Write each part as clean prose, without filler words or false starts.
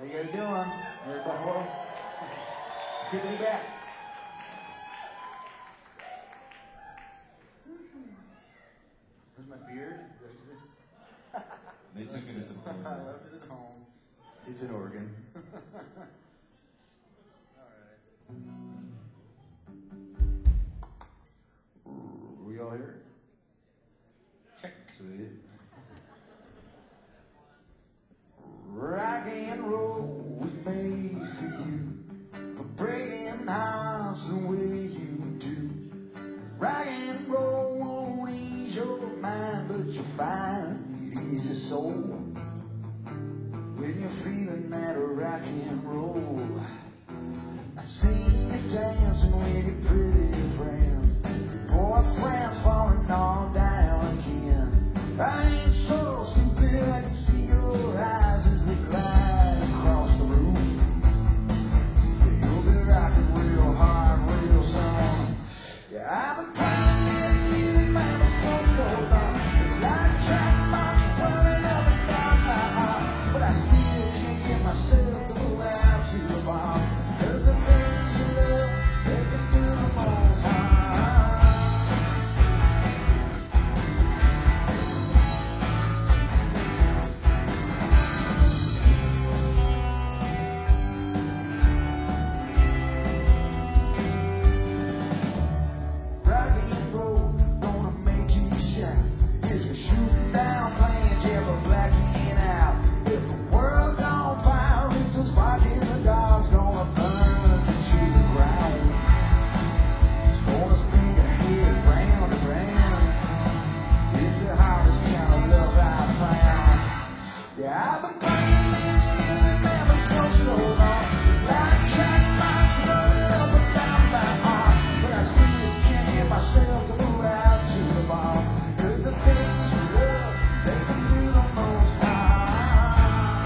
How you guys doing? Here in Buffalo? It's good to be back. Where's my beard? They took it at the I pool. left it at home. It's in Oregon. All right. We all here? Check. Sweet. Rock and roll was made for you, but breaking hearts the way you do. Rock and roll won't ease your mind, but you'll find it eases your soul. When you're feeling that rock and roll, I see you dancing with your pretty friends, boyfriends falling all down again. I ain't so stupid, I can see your eyes as they glide across the room. You'll be rocking real hard, real soon. Yeah, I've been playing this music, man, for so long. It's like track marks running up and down my heart, but I still can't get myself to move out to the bar. 'Cause the things you love, they can do the most harm. Rock and roll, gonna make you shout. If you're shooting down, playing Jeff or blacking out. If the world's on fire, it's a spark in the dark's gonna burn to the ground. It's gonna spin your head round and round. It's the hardest kind of love I've found. Yeah, I've been playing this music, man, for so long. It's like track marks running up and down my arm, but I still can't get myself to move out to the bar. 'Cause the things you love, they can do the most harm.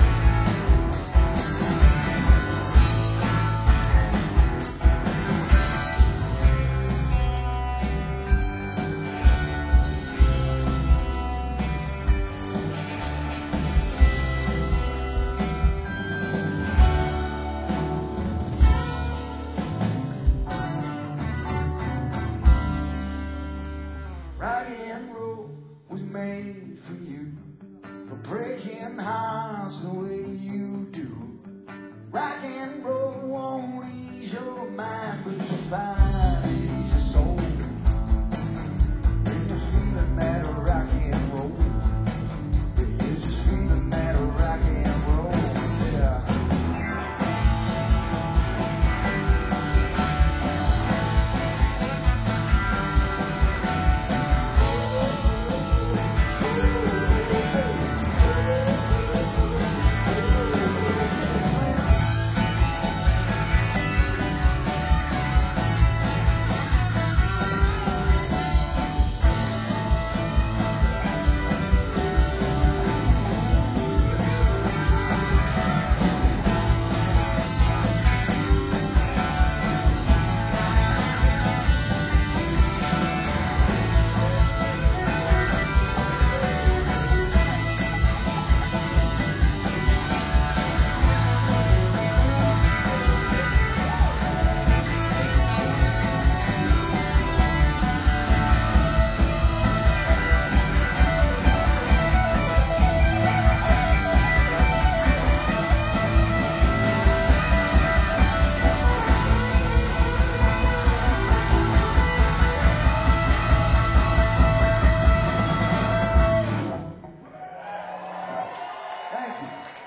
Rock and roll was made for you, for breaking hearts the way you do. Rock and roll won't ease your mind, but you'll find it ease your soul. When you're feeling that rock and roll, yeah, you're just feeling that rock and roll, yeah. Thank you.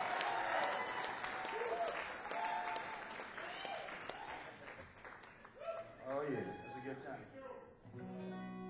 Oh yeah, it's a good time.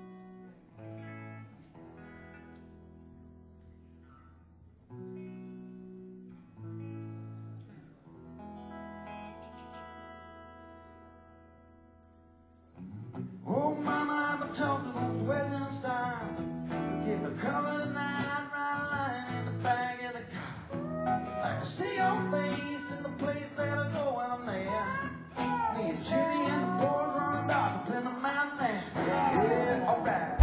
Oh mama, I've been talking to the Western Star. Give me cover tonight, right line in the back of the car. Like to see your face in the place that I go when I'm there. Me and Jimmy and the boys running dark up in the mountain there. Yeah, alright.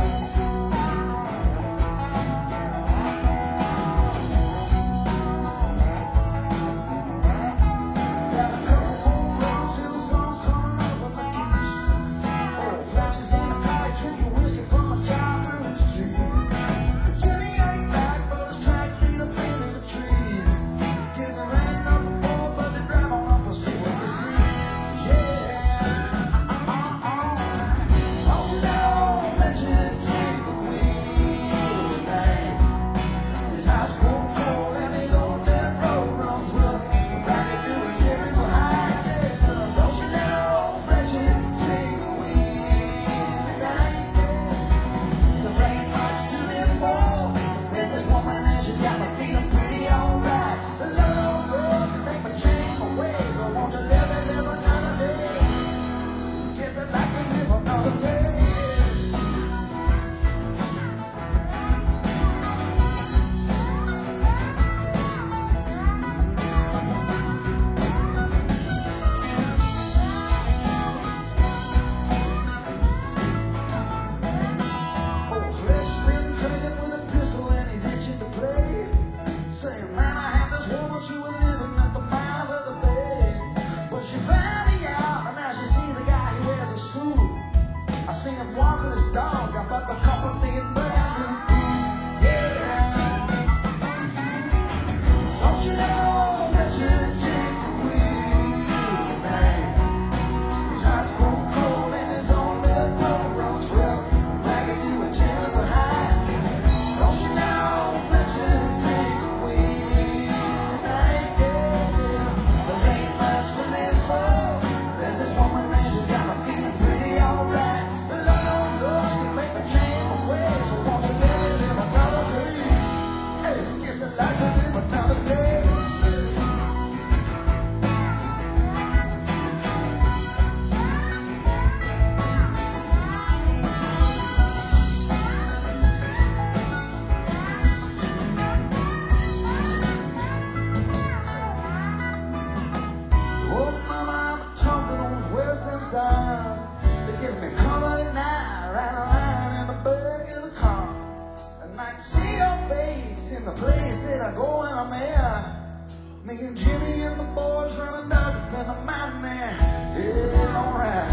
Me and Jimmy and the boys running up in the mountain there. Yeah, alright.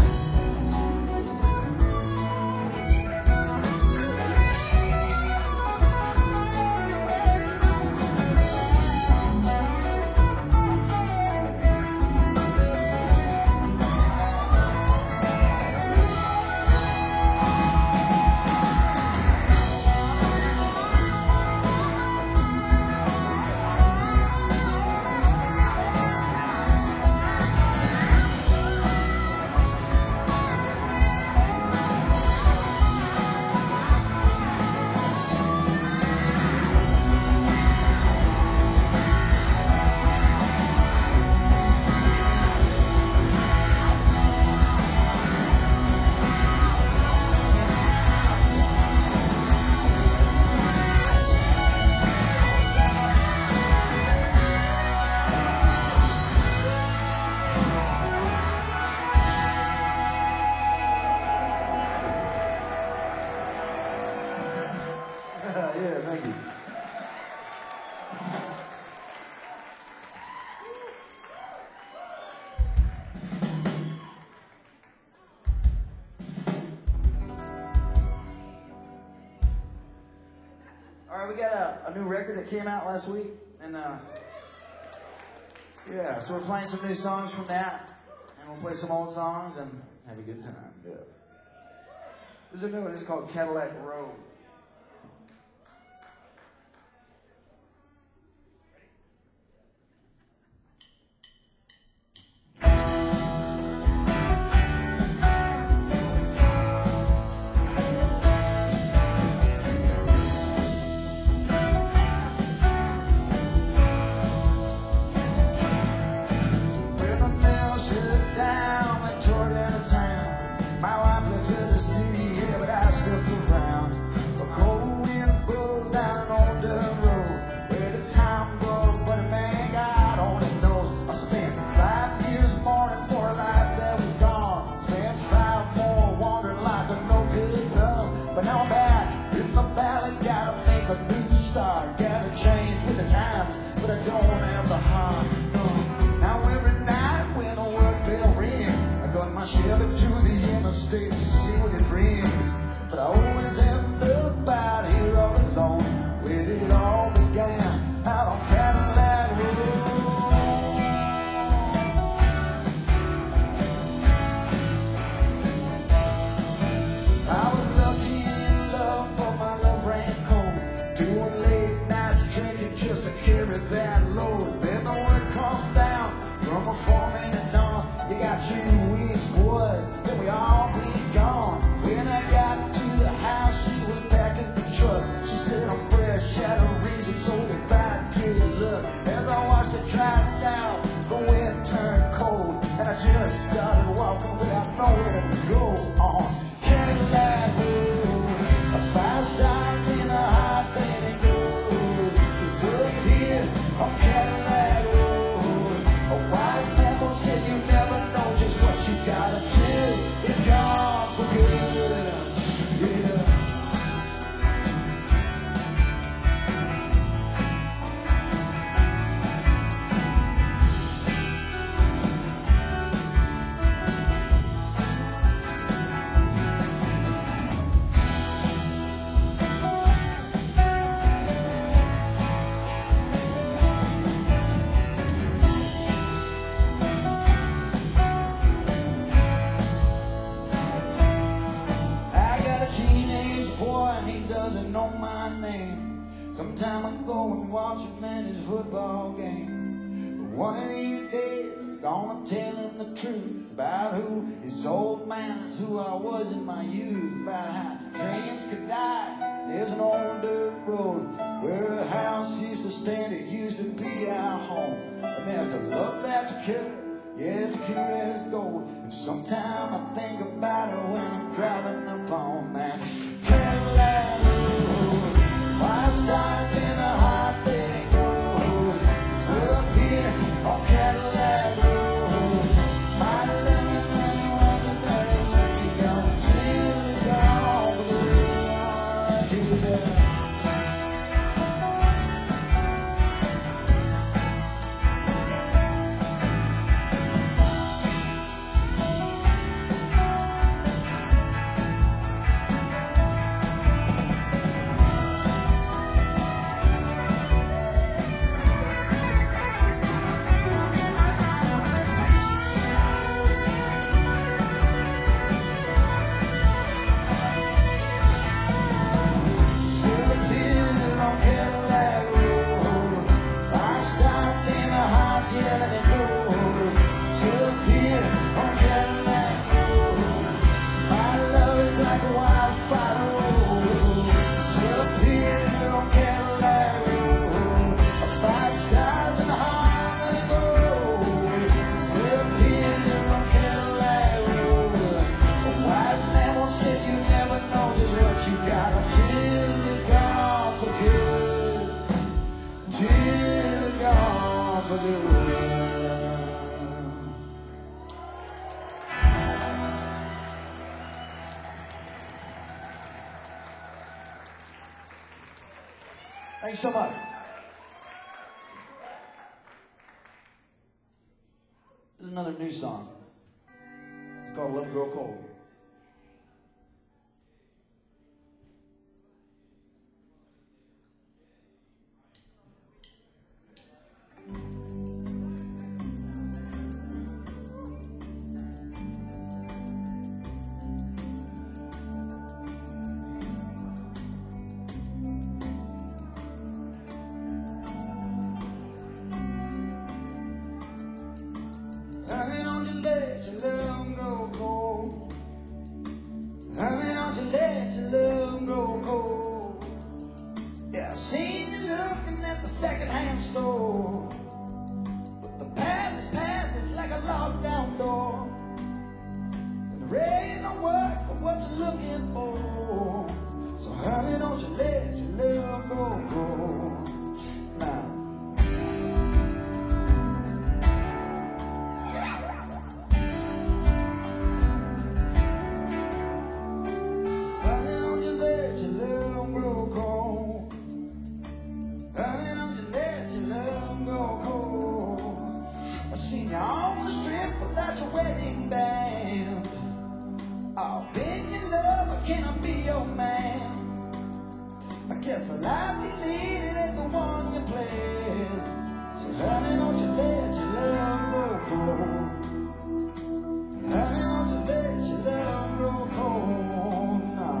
Yeah, thank you. All right, we got a new record that came out last week, and yeah, so we're playing some new songs from that, and we'll play some old songs and have a good time. Yeah. This is a new one. It's called Cadillac Road. State to see what it brings, but I always end up out here all alone. Where it all began, out on Cadillac Road. I was lucky in love, but my love ran cold. Doing late nights drinking just to carry that load. Then the word comes down from a foreman at dawn. You got 2 weeks, boys, then we all be gone. When I got to the house, she was packing the truck. She said I'm fresh out of reason, so goodbye, good luck. As I watched it drive south, the wind turned cold, and I just started walking without nowhere to go on Cadillac Road. A 5 stars in a hot thing it goes. It's up here on Cadillac Road. A wise man once said you never know just what you gotta do. It's gone for good, yeah. Sometime I go and watch him at his football game. But one of these days I'm gonna tell him the truth about who his old man is, who I was in my youth, about how dreams could die. There's an old dirt road where a house used to stand, it used to be our home. And there's a love that's pure, yeah, it's pure as gold. And sometime I think about her when I'm driving up on that Cadillac Road. Why stars in a hot thing goes. It's up here on Cadillac Road. My limits anyone the place what you gonna do is gone blue. Yeah. let it go. Disappear on Cadillac Road. My love is like a wildfire road. Disappear on Cadillac Road. 5 stars in the Harmony Road. Disappear on Cadillac Road. A wise man once said you never know just what you got until it's gone for good. Till it's gone for good. Thanks so much. This is another new song. It's called Let It Grow Cold. Hanging on your legs, you let them grow cold. Hanging on your legs, you let them grow cold. Yeah, I seen you looking at the secondhand store. But the past, it's like a locked down door. And the rain don't work for what you're looking for. So hanging on your legs, you let them grow cold. Now, on the strip without your wedding band. I'll beg your love, but can I be your man? I guess the life you lead ain't the one you planned. So honey, don't you let your love grow cold. Honey, don't you let your love grow cold now.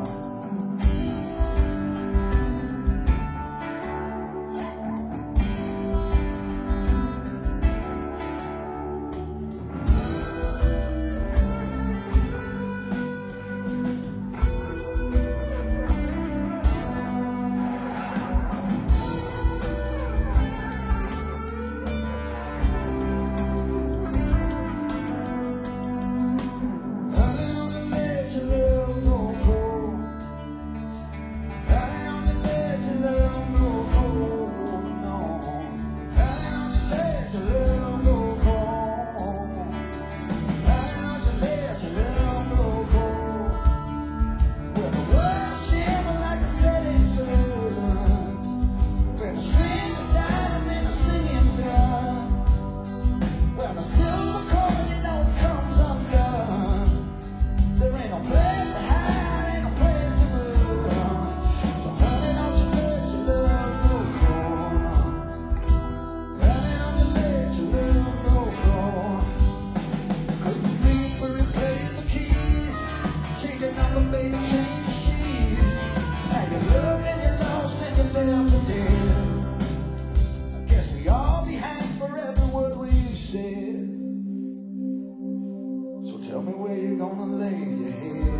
Tell me where you're gonna lay your head.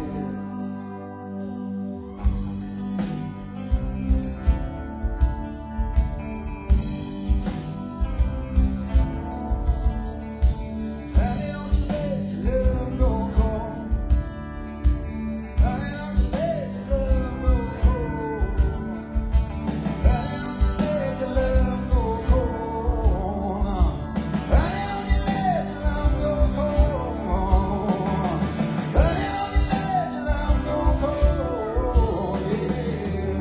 Honey, don't you let your love grow cold. Honey, don't you let your love grow cold. Honey, don't you let your love grow cold. Honey, don't you let your love grow cold. Honey, don't you let your love grow cold, yeah.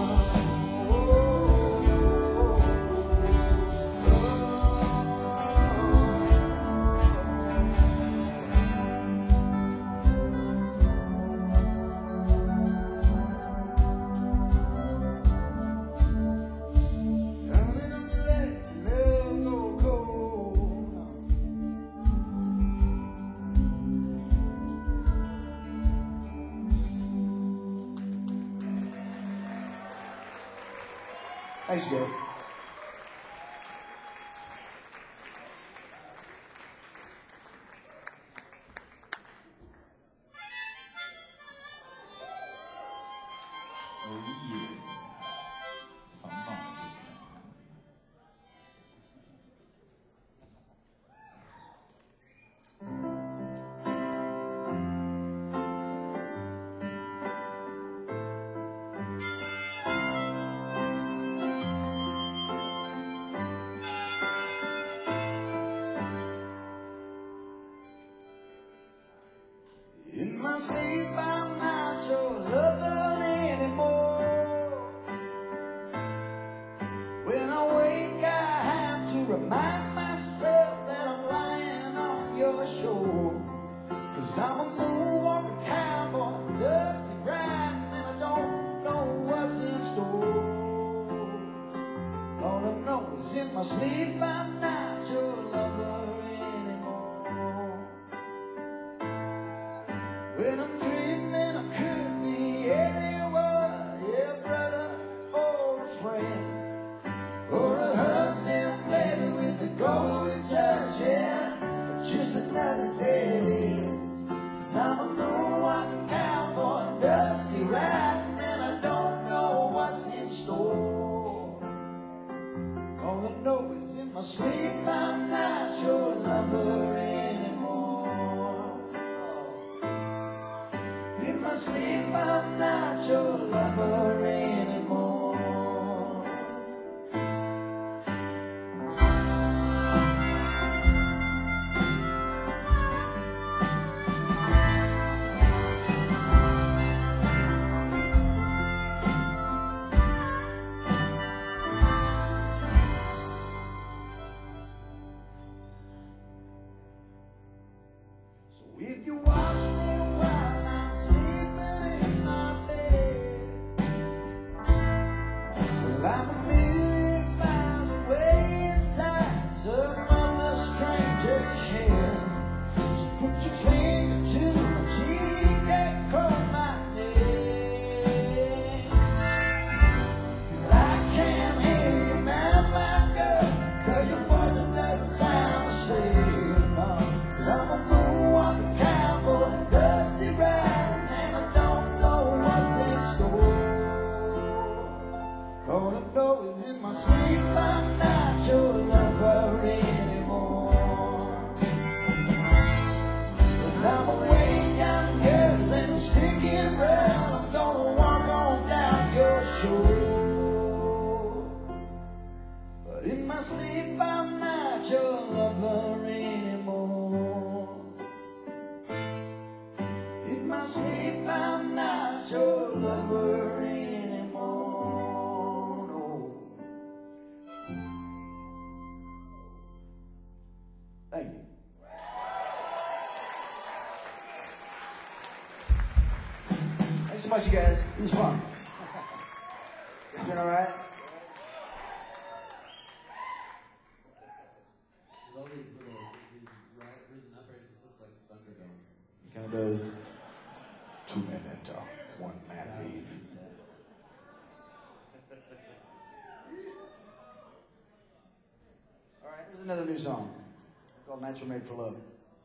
Honey, don't you let your love grow cold. Thanks, guys. my sleep, I'm not your lover anymore. When I wake, I have to remind myself that I'm lying on your shore. 'Cause I'm a moonwalking cowboy, dusty riding, and I don't know what's in store. All I know is in my sleep, I'm not your lover anymore. When I'm dreaming, I could be anywhere, yeah, brother, old friend, or a husband, baby, with a golden touch, yeah, just another day. 'Cause I'm a moonwalking cowboy, dusty riding, and I don't know what's in store. All I know is in my sleep, I'm not your lover anymore. In my sleep, I'm not your lover anymore. If you watch me while I'm sleeping in my bed, well, I'm a million miles away inside some other stranger's head. So put your finger to my cheek and curl my neck. 'Cause I can't hear you now, my girl, 'cause your voice doesn't sound the same. 'Cause I'm a moonwalking cowboy, dusty riding, and I don't know what's in store. All I know is in my sleep, I'm not your lover anymore. When I'm awake, I'm yours, and I'm sticking around. I'm gonna walk on down your shore. But in my sleep, I'm not your lover anymore. In my sleep, I'm not your lover anymore. No. Thank you. Thanks so much, you guys. This was fun. You doing all right? Love these risen uprights. This looks like Thunderdome. It kind of does. 2 minutes, 1 man leave. All right, this is another new song. It's called Nights Were Made for Love.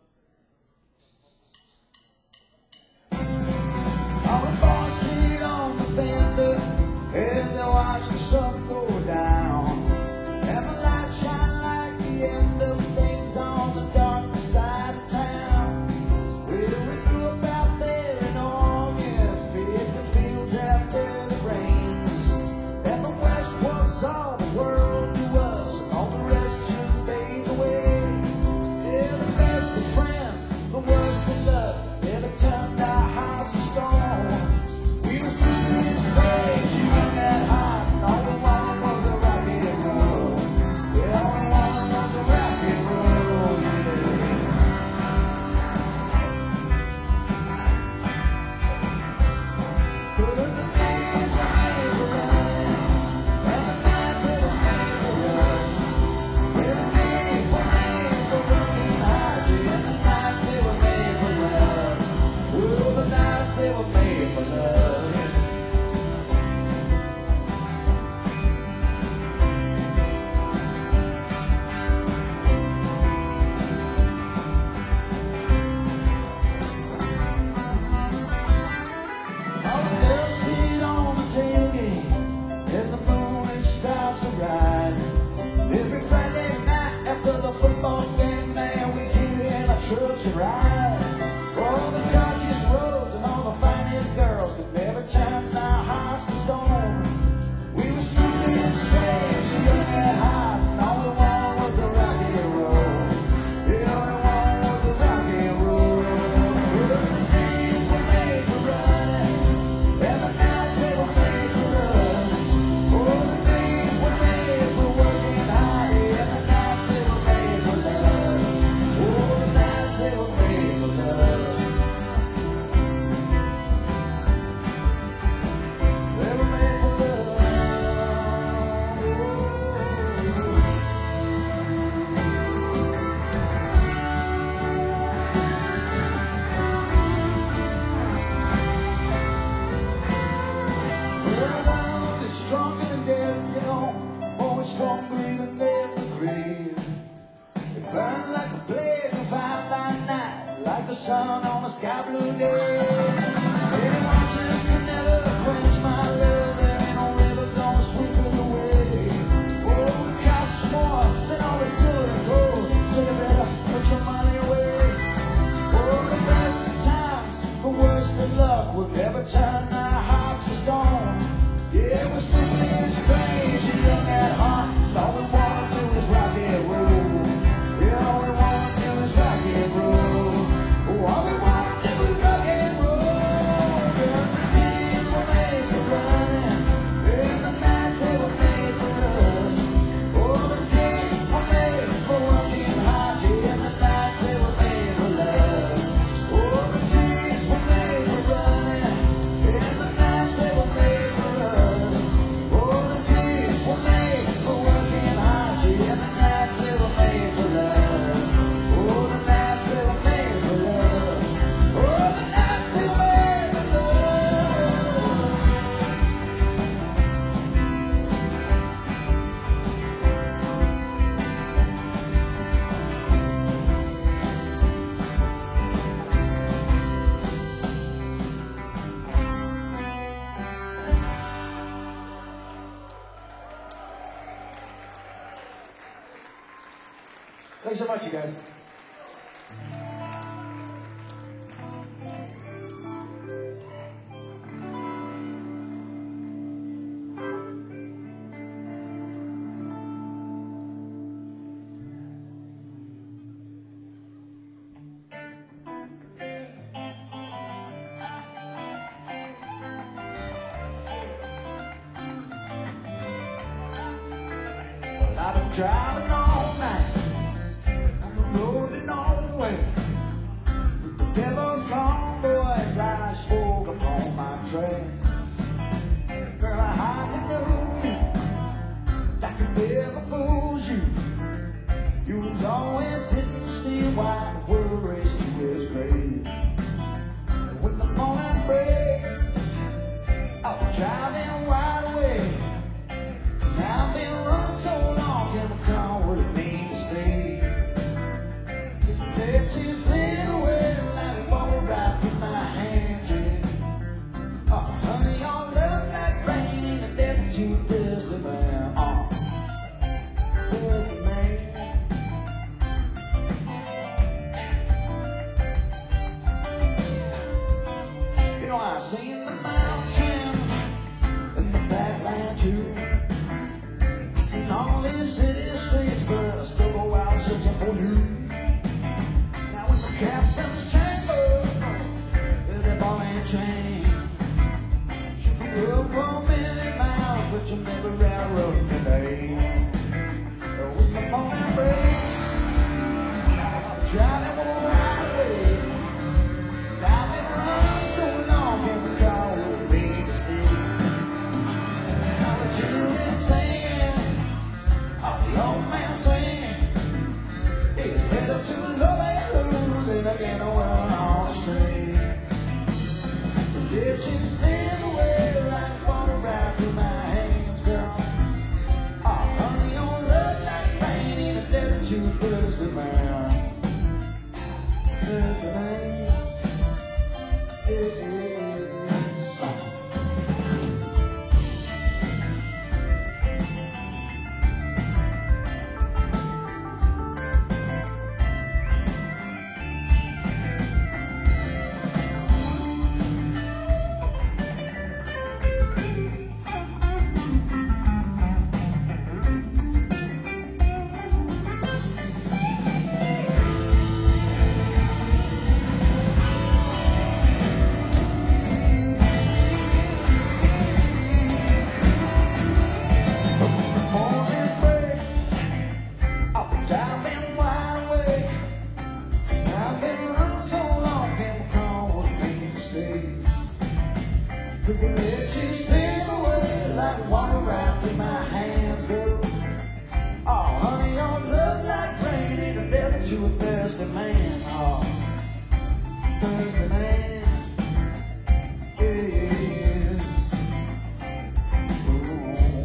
On the bar seat on the fender, as I watch the sun go down, and the lights shine like the end of things on the dark side of town. Well, we grew up out there in August, fishing fields after the rains, and the West was all the world to us, and all the rest just fades away. Yeah, the best of friends, the worst of love, never turned our hearts to stone. We were singing songs, shooting that hot, and all we wanted was a rock and roll. Yeah, all we wanted was a rock and roll, yeah. 'Cause the days were made for loving, and the nights they were made for us. Yeah, the days were made for working hard, yeah, and the nights they were made for love. Oh, the nights they were made for love. All the girls sit on the tailgate as the moon it starts to rise. Every Friday night after the football game, man, we get in our trucks and ride. All the darkest roads and all the finest girls could never turn our hearts to stone. We were singing songs, shooting that hot, and all we wanted was the rock and roll. Yeah, all we wanted was the rock and roll. Well, the days were the sun on a sky blue day. Anyone just can never quench my love. There ain't no river gonna sweep it away. Oh, it costs more than all the silver and gold, so you better put your money away. Oh, the best of times, the worst of luck will never turn our hearts to stone. Yeah, we're simply strange and young at heart. All we wanna do is rock and roll. Yeah, all we wanna do is rock and roll. Oh, all we wanna do is rock and roll. Yeah, the days were made for running, and the nights they were made for us. Oh, the days were made for working hard, yeah, and the nights they were made for love. Oh, the days were made for running, and the nights they were made for us. Oh, the days were made for working hard, yeah, and the nights they were made for love. Oh, the nights they were made for love. Oh, the nights they were made for love. Thanks so much, you guys. Well, I've been driving all night on the road and nowhere. With the devil's convoys I spoke upon my trail. Girl, I hardly knew you, like a river fools you. You was always sitting still while the world raced to its grave. And when the morning breaks, I'll be driving wide awake. 'Cause I've been running so long, can recall what it means to stay. 'Cause the day just slid away like a bubble right through my hands, yeah. Oh, honey, your love's like rain in the desert, you thirsty man. Oh, thirsty man. You know, I've seen the mountains and the backland too. Seen all these city streets, but I still go out searching for you. Now when the captain's chamber is a ball and chain, you can go for many miles, but you'll never railroad me, babe. When the morning breaks, I'll be driving wide away. 'Cause I've been running so long, can't recall what it means to stay. Now the children singing, oh, the old man singing, it's better to love and lose than again to run on the street. So ditches slid away like water right through my hands, girl. Oh, honey, your love's like rain in a desert, you thirsty man. Thirsty man. It is summer. Morning breaks, I'll be driving wide awake. 'Cause I've been running so long, can't recall what it means to stay. 'Cause the ditches slid away like water right through my hands, girl. Oh, honey, your love's like rain in the desert, you a thirsty man. Oh, thirsty man. Yes. Ooh.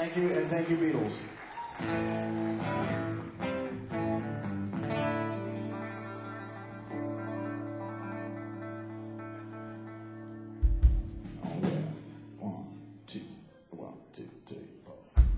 Thank you, and thank you, Beatles. Oh, yeah. One, two, three, four.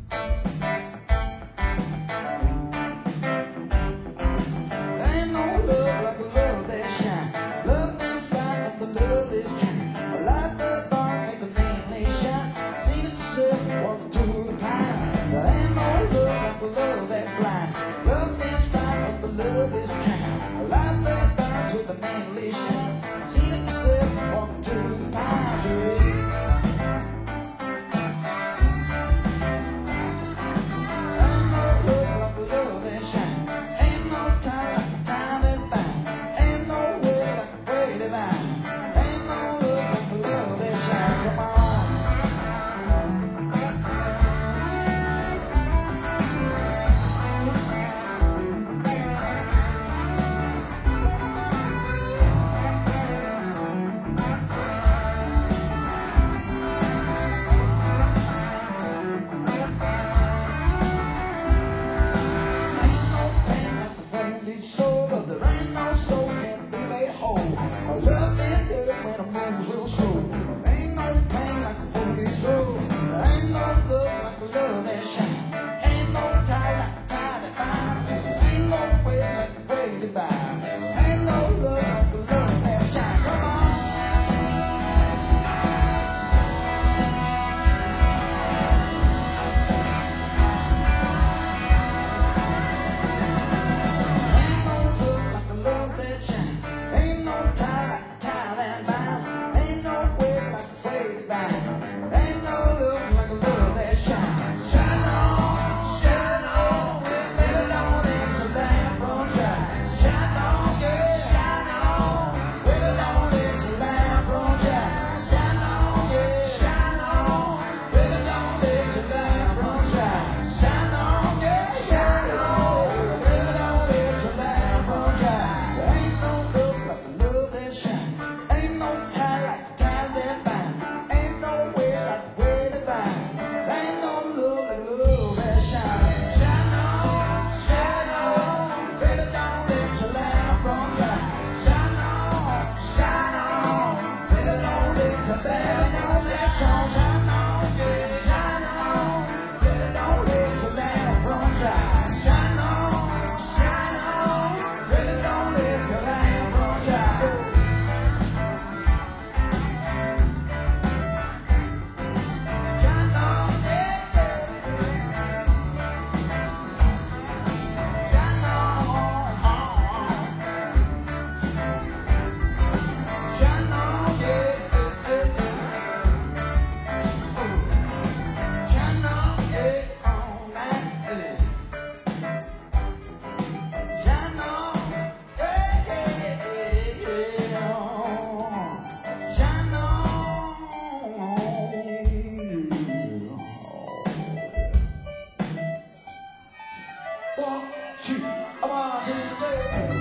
Ain't no love like a love that shine. Love that's right, but the love is kind. A light that burn, make the manly shine. Seen it yourself walking through the pine. There ain't no love like a love that's blind. Love that's right, but the love is kind. A light that burns with the manly shine. Seen it yourself walking through the pine. Ain't no love like a love that shine. Ain't no time like the time that bind. Ain't no way like the way divine. Ain't no love like the love that shine. Come on. Ain't no pain like the wounded soul, but there ain't no soul can be made whole. I love it good when I'm moving real slow. Ain't no pain like the wounded soul. There ain't no love like the love that shine. Ain't no tie like the tie that binds. Ain't no way like the way that bind. Ain't no love like the love that shine. Come on. Ain't no love like the love that shine. Ain't no tie like the tie that binds. Ain't no way like the way that bind. Ain't no love like the love that shine. Shine on, baby, don't let your lamp run dry. Shine on, yeah, shine on, baby, don't let your lamp run dry. Shine on, yeah, shine on, baby, don't let your lamp run dry. Shine on, yeah, shine on, baby, don't let your lamp run dry. There ain't no love like the love that shine. Ain't no tie like the ties that bind. Ain't no way like the way that bind. Ain't no love like love that shine. Shine on, baby, don't let your lamp run dry. Shine on, baby, don't let your lamp run dry. Shine on, yeah, shine on, baby, don't let your lamp run dry. Shine on, baby, don't let your lamp run dry. Shine on, yeah, shine on, shine on, yeah, shine on, yeah, all night, shine on, yeah, shine on, One, two, one, two, three.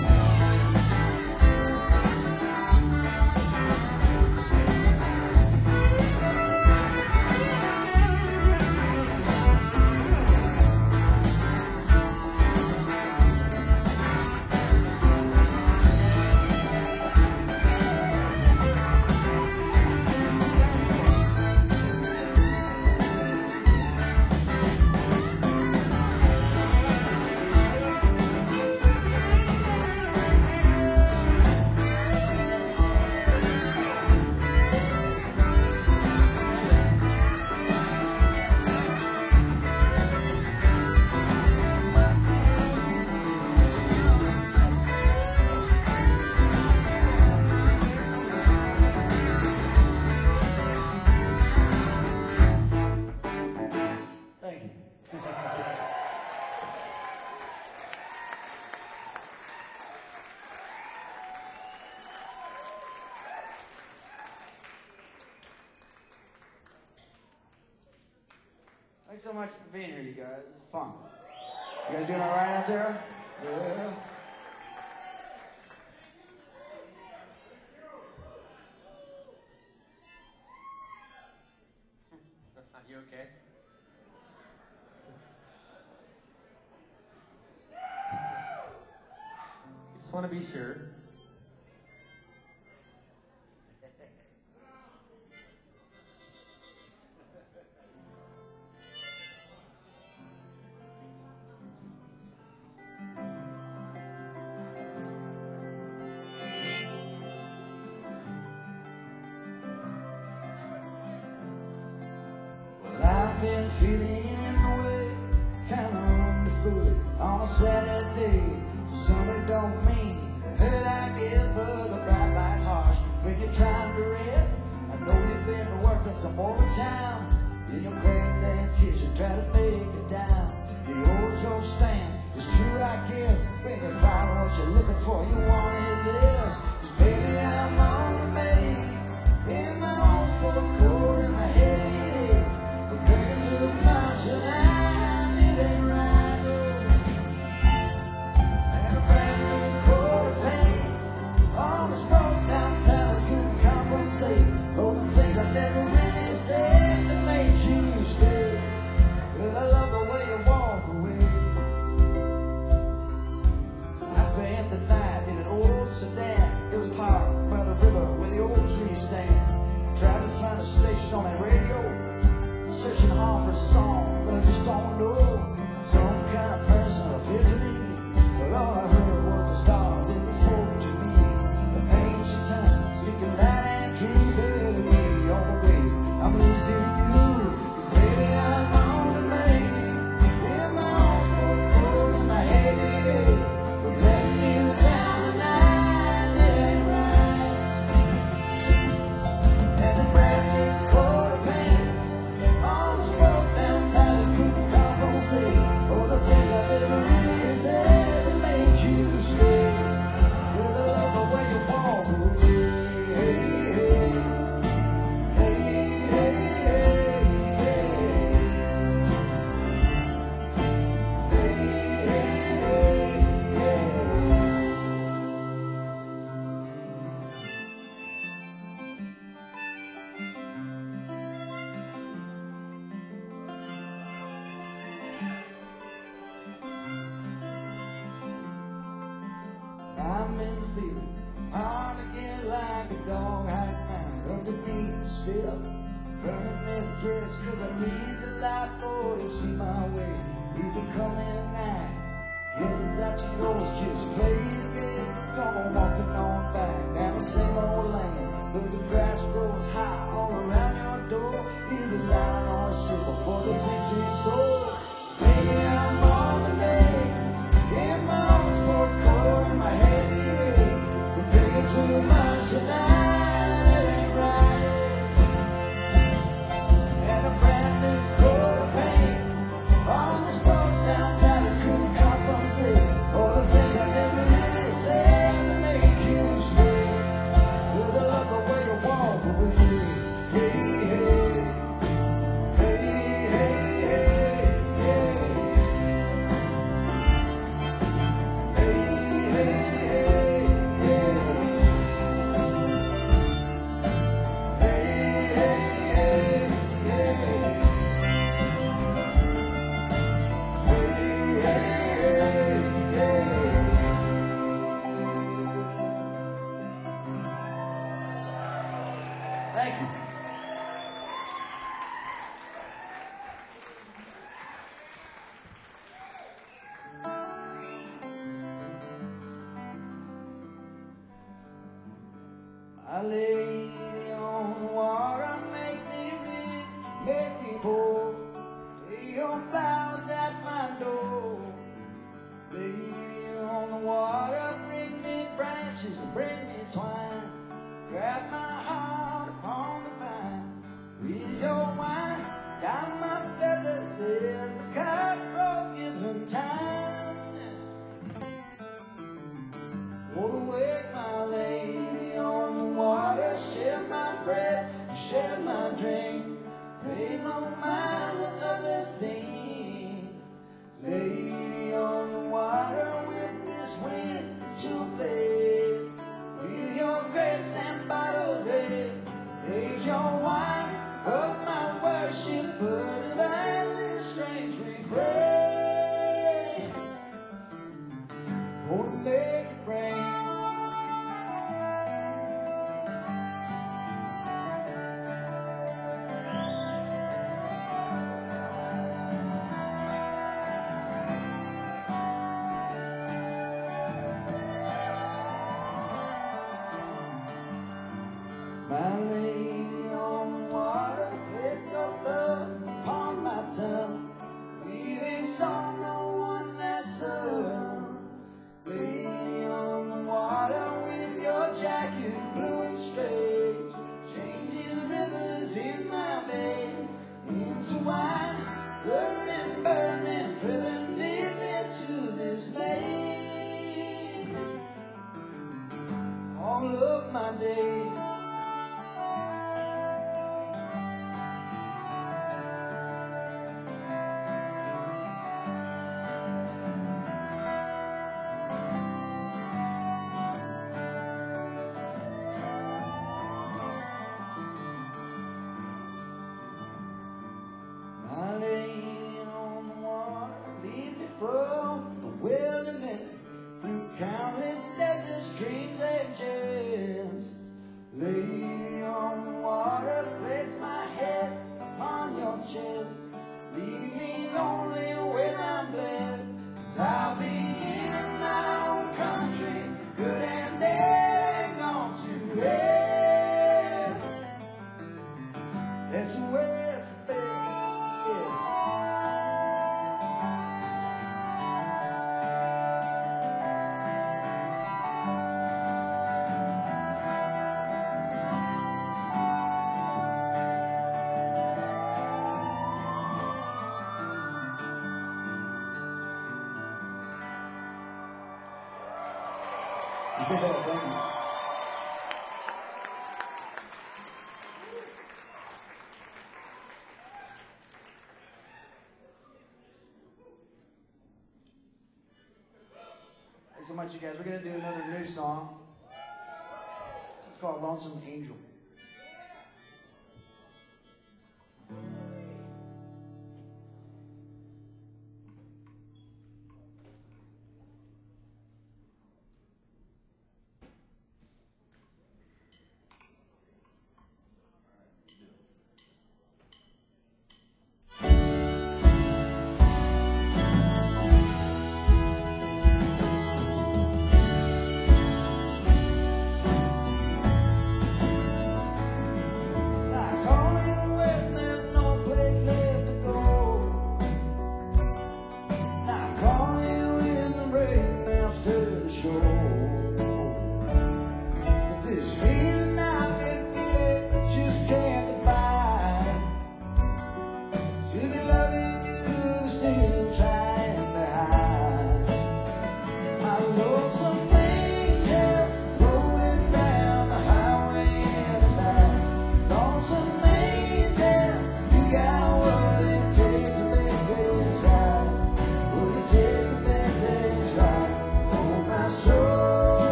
Thank you. Thanks so much for being here, you guys. This is fun. You guys doing all right out there? Yeah. You okay? want to be sure. I've been feeling in the way, kinda underfoot on a Saturday. Something don't mean hurt like this, but the bright light's harsh when you're trying to rest. I know you've been working some overtime in your granddad's kitchen, trying to make it down. The old Joe stance is true, I guess. When you find what you're looking for, you want it less. 'Cause baby, I'm on the make in my own sport core, in my head it is. Drinking too much and it ain't right, and a brand new coat of paint on this broke down palace couldn't compensate for the things I never really said to make you stay. But I love the way you walk away. I spent the night in an old sedan. It was parked by the river where the old trees stand. Tried to find a station on that radio, searching hard for a song, but I just don't know. Some kind of personal epiphany, but all I heard was the stars in this boat to me. The ancient times speaking light and truth to me. On the ways I'm losing you, 'cause baby I'm on the make in my own sport court, in my head it is. We're letting you down tonight, it ain't right. And a brand new coat of paint on this broke down palace couldn't compensate for the things I never really said to make you stay. 'Cause I love the way you walk away. Hey, hey, hey, hey, hey, I'm in the field, hard to get like a dog hiding round underneath the step. Burning this bridge 'cause I need the light for to see my way through the coming night. Guess that you know just play the game. Come on walking on back down the same old lane. But the grass grows high all around your door. Hear the sign on a symbol for the things in store. Baby, I'm on the make in my own sport core, in my head it is. We're drinking too much tonight, it ain't right. And a brand new coat of paint on this broke down palace couldn't compensate for the things I never really said to make you stay. 'Cause I love the way you walk away. Hey, hey, hey, hey, hey, hey. Thank you. My lady on the water, make me rich, make me poor. Lay your flowers at my door. Lady on the water, bring me branches, bring me twine. Grab my heart upon the vine. With your wine, down my feathers is the cutthroat given time. Go to wake my lady on the water. from the wilderness, through countless deserts, streams, and gems. Lady on the water, place my head upon your chest. Leave me only when I'm blessed, 'cause I'll be in my own country, good and dead, gone to rest. That's where it's best, yeah. Thank you. Thanks so much, you guys. We're going to do another new song. It's called Lonesome Angel.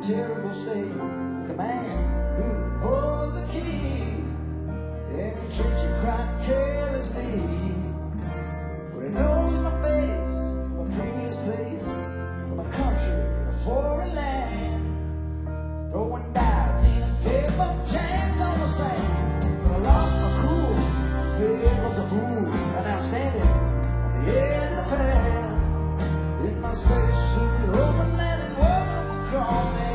terrible state. The man who holds the key, and he treats you quite carelessly. For he knows my face from a previous place, from a country in a foreign land. Throwing dice in a paper chance on the sand. But I lost my cool, fear was a fool, and I'm standing on the edge of the path. In my spacesuit, hoping that his woman would call me.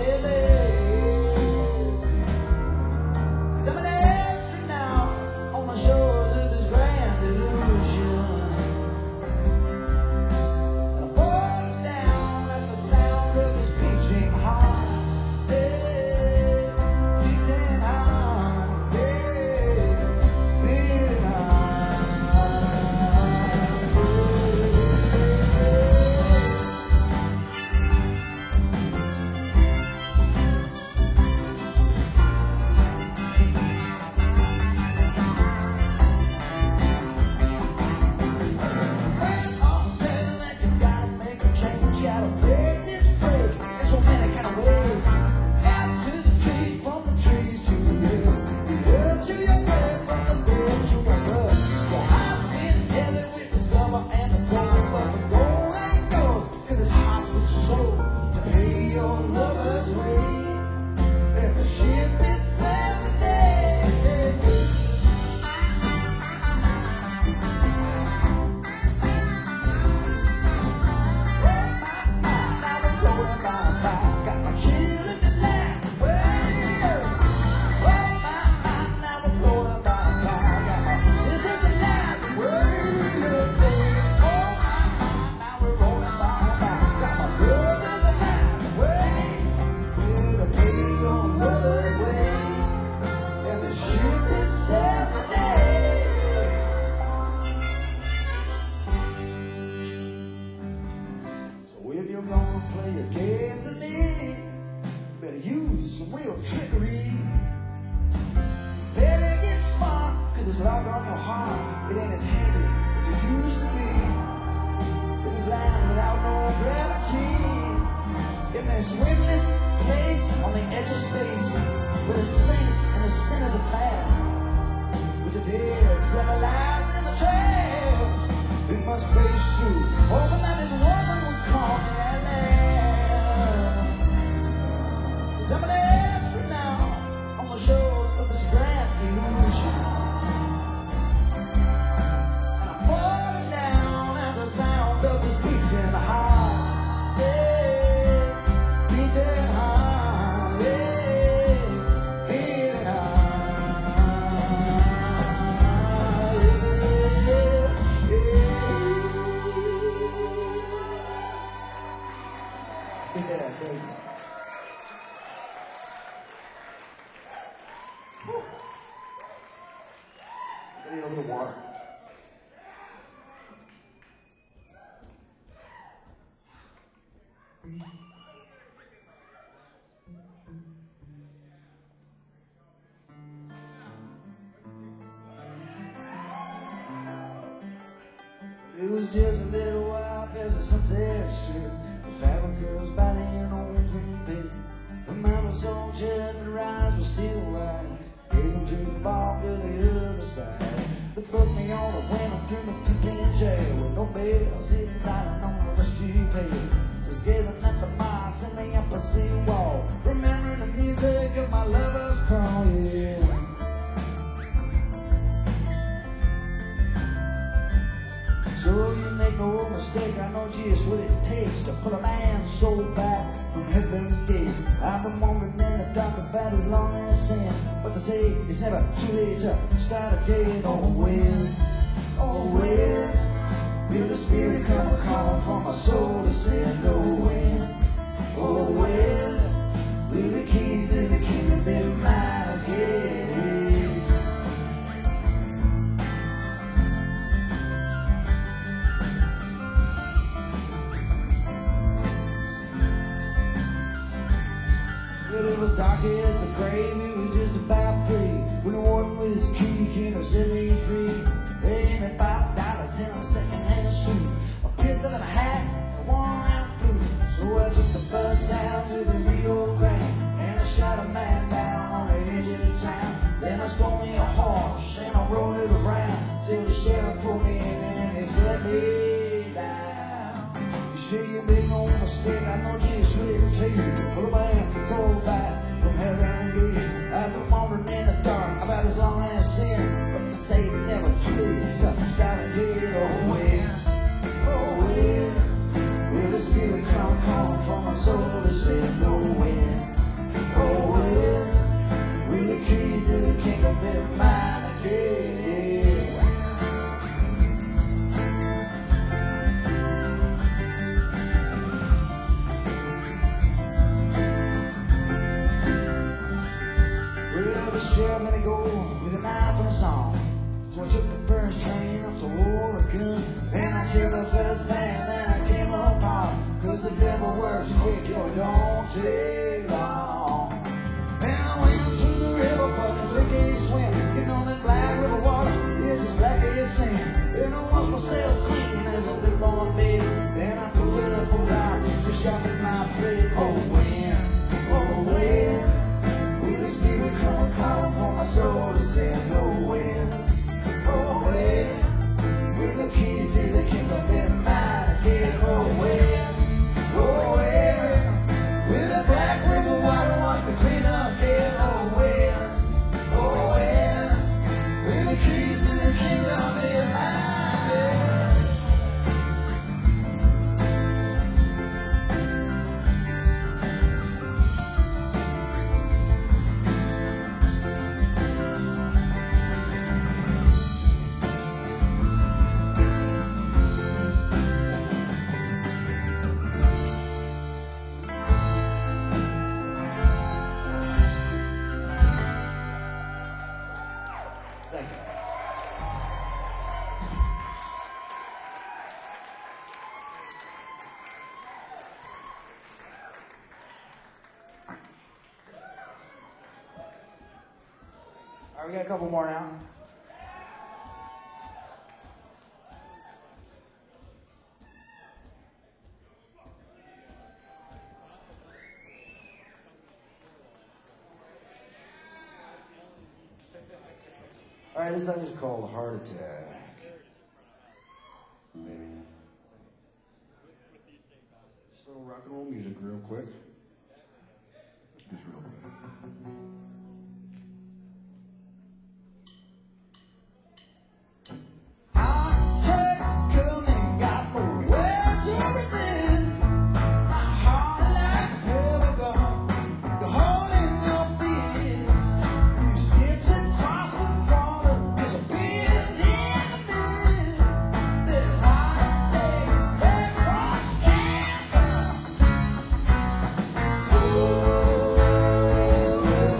It was just a little while past the Sunset Strip. The fabric girls biting on green bed. The mountains all jet and the rise was still right. Gazing to the bar to the other side. They put me on a window through the tipping jail with no bail, sitting silent on the rescue pay. Just gazing at the marks in the embassy wall, remembering the music of my lover's call, yeah. So you make no mistake, I know just what it takes to put a man's soul back from heaven's gates. I've been wondering in the dark about as long as sin, but they say it's never too late to start again. Oh well, will the spirit come a call for my soul to say no when? Oh well, will the keys to the kingdom be mine again? It was dark as the grave, it was just about 3 when the warden with his key came to 73. Paying me $5 in a second-hand suit, a pistol and a hat, a worn-out boot. So I took the bus out to the Rio Grande. See you big on mistake, I know just slick to you. Full of man, so bad, from heaven and gates. I've been wandering in the dark about as long as sin, but the states never choose to stop and get away. Oh, yeah. Will the spirit come home from my soul to say no wind? Oh, yeah. Will the keys to the kingdom be mine again? Well, let me go with a knife and a song. So I took the first train up to Oregon. Then I killed the first man, then I came apart. Cause the devil works quick, yo, it don't take long. Then I went to the river, but I took a swim. You know that black river water is as black as sin. Then I washed myself clean as a little born baby. Then I pulled it up around to sharpen my blade. Oh, when, oh, when will the spirit come home for my soul to say no wind? Oh, when will the keys to the kingdom be mine again? Oh, when, oh, when will the black river water wash me clean up again? Oh, when will the keys to the kingdom be mine again? Thank you. All right, we got a couple more now. All right, this song is called Heart Attack. Maybe. Just a little rock and roll music real quick. Just real quick. Heart attack's coming, got nowhere to resist. My heart like never gone. The hole in your beard. You skips across the water, disappears in the mist. This heart attack's back once again. Ooh.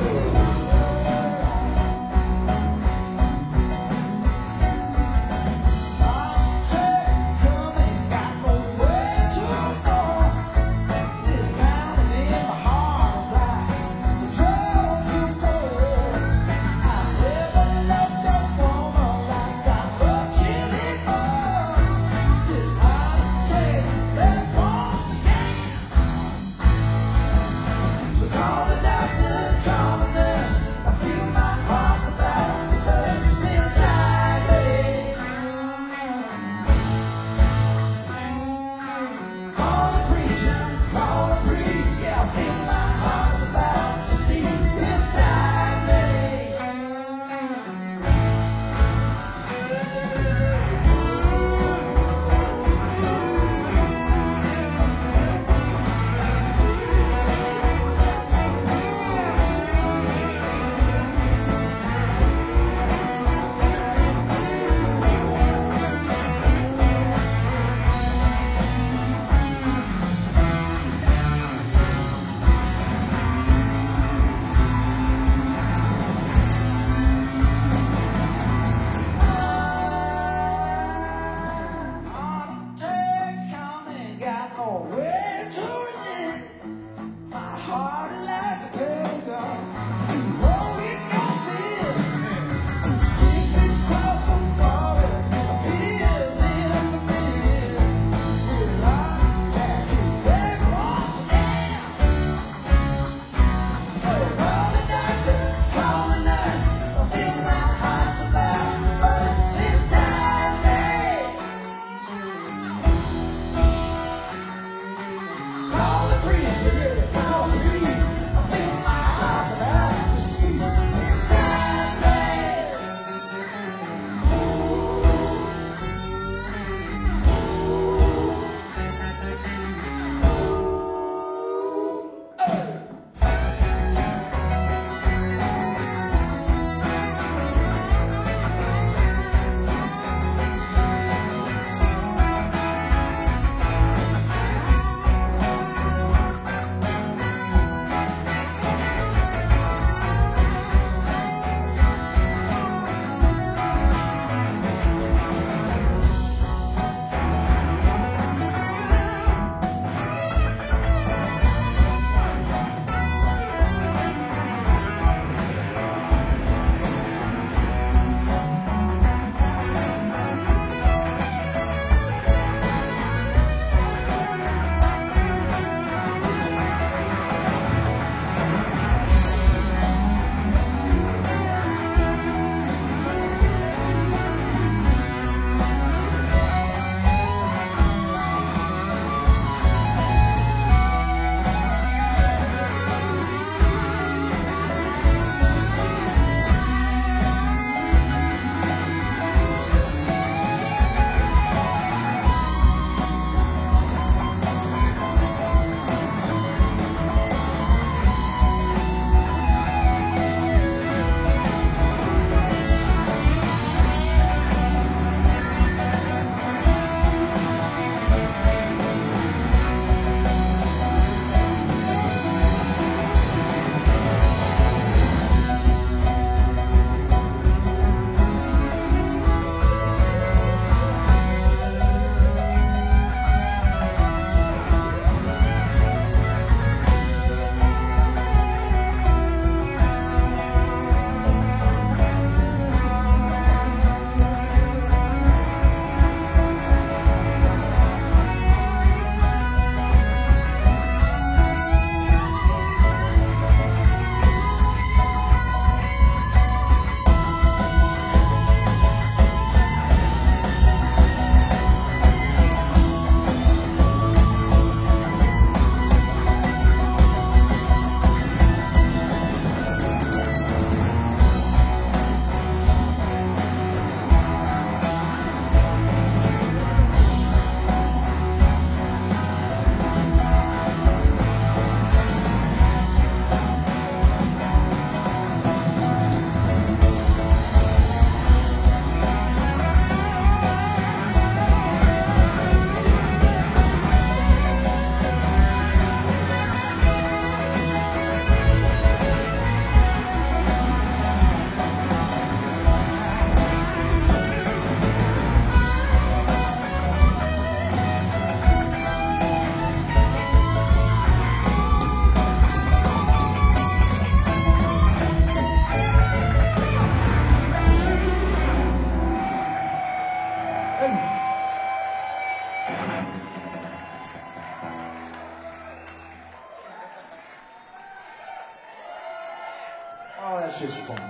Oh, that's just fun.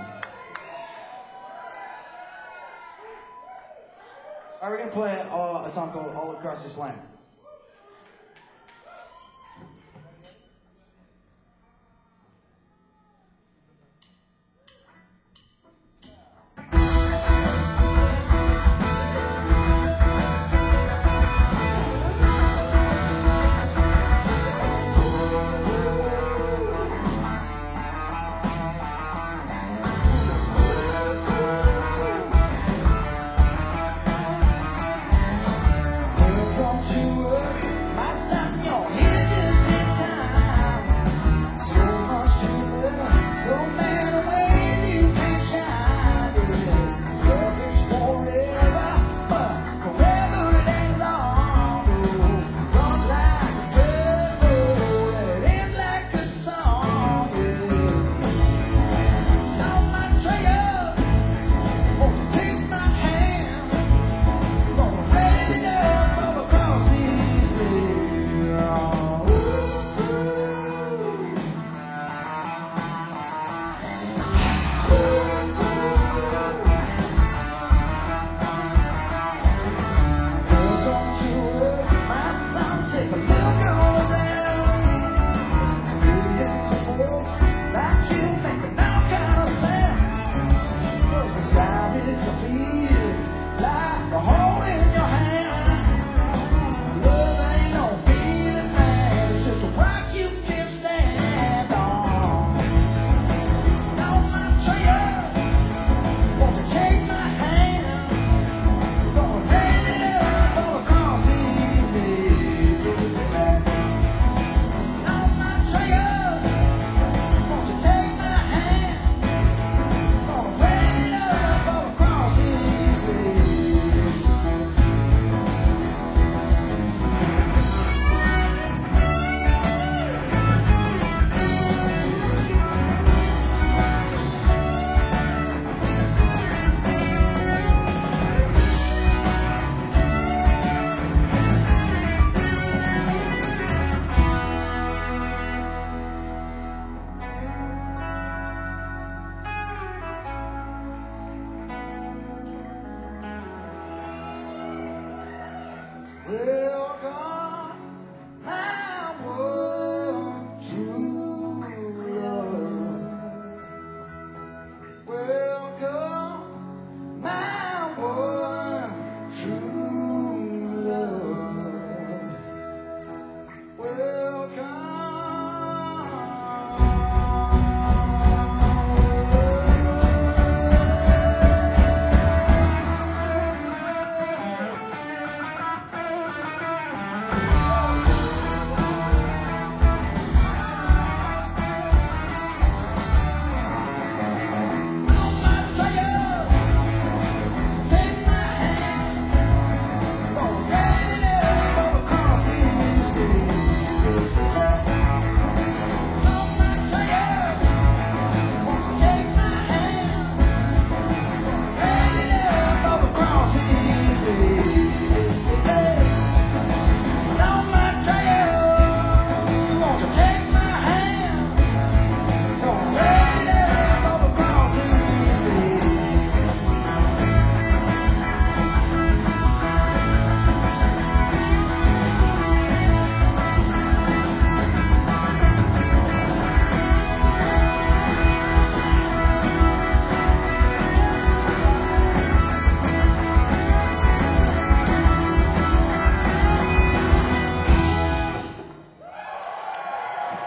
All right, we're gonna play a song called "All Across This Land." Welcome to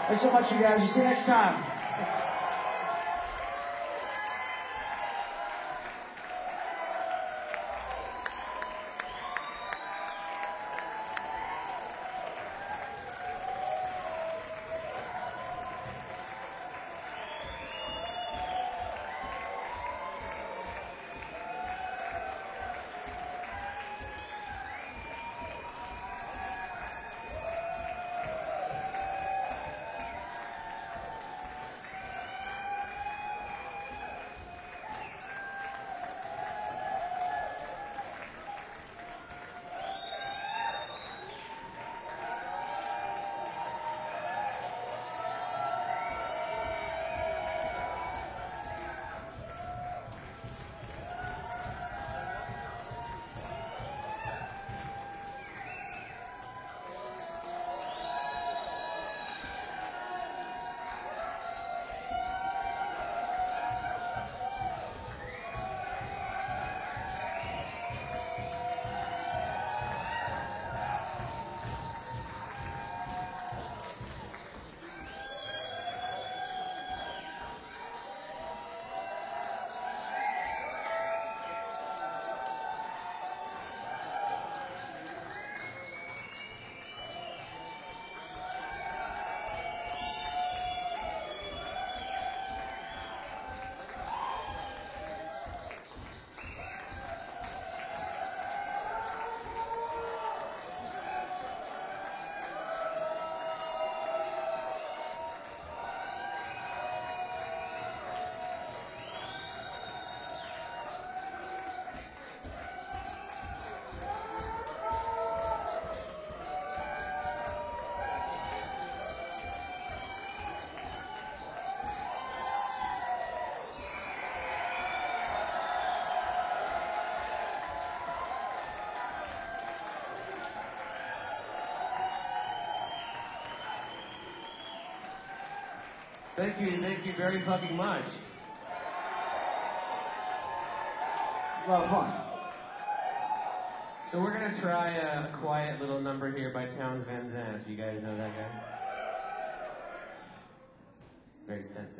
Thanks so much, you guys. We'll see you next time. Thank you very fucking much. A lot of fun. So we're gonna try a quiet little number here by Townes Van Zandt. You guys know that guy? It's very sensitive.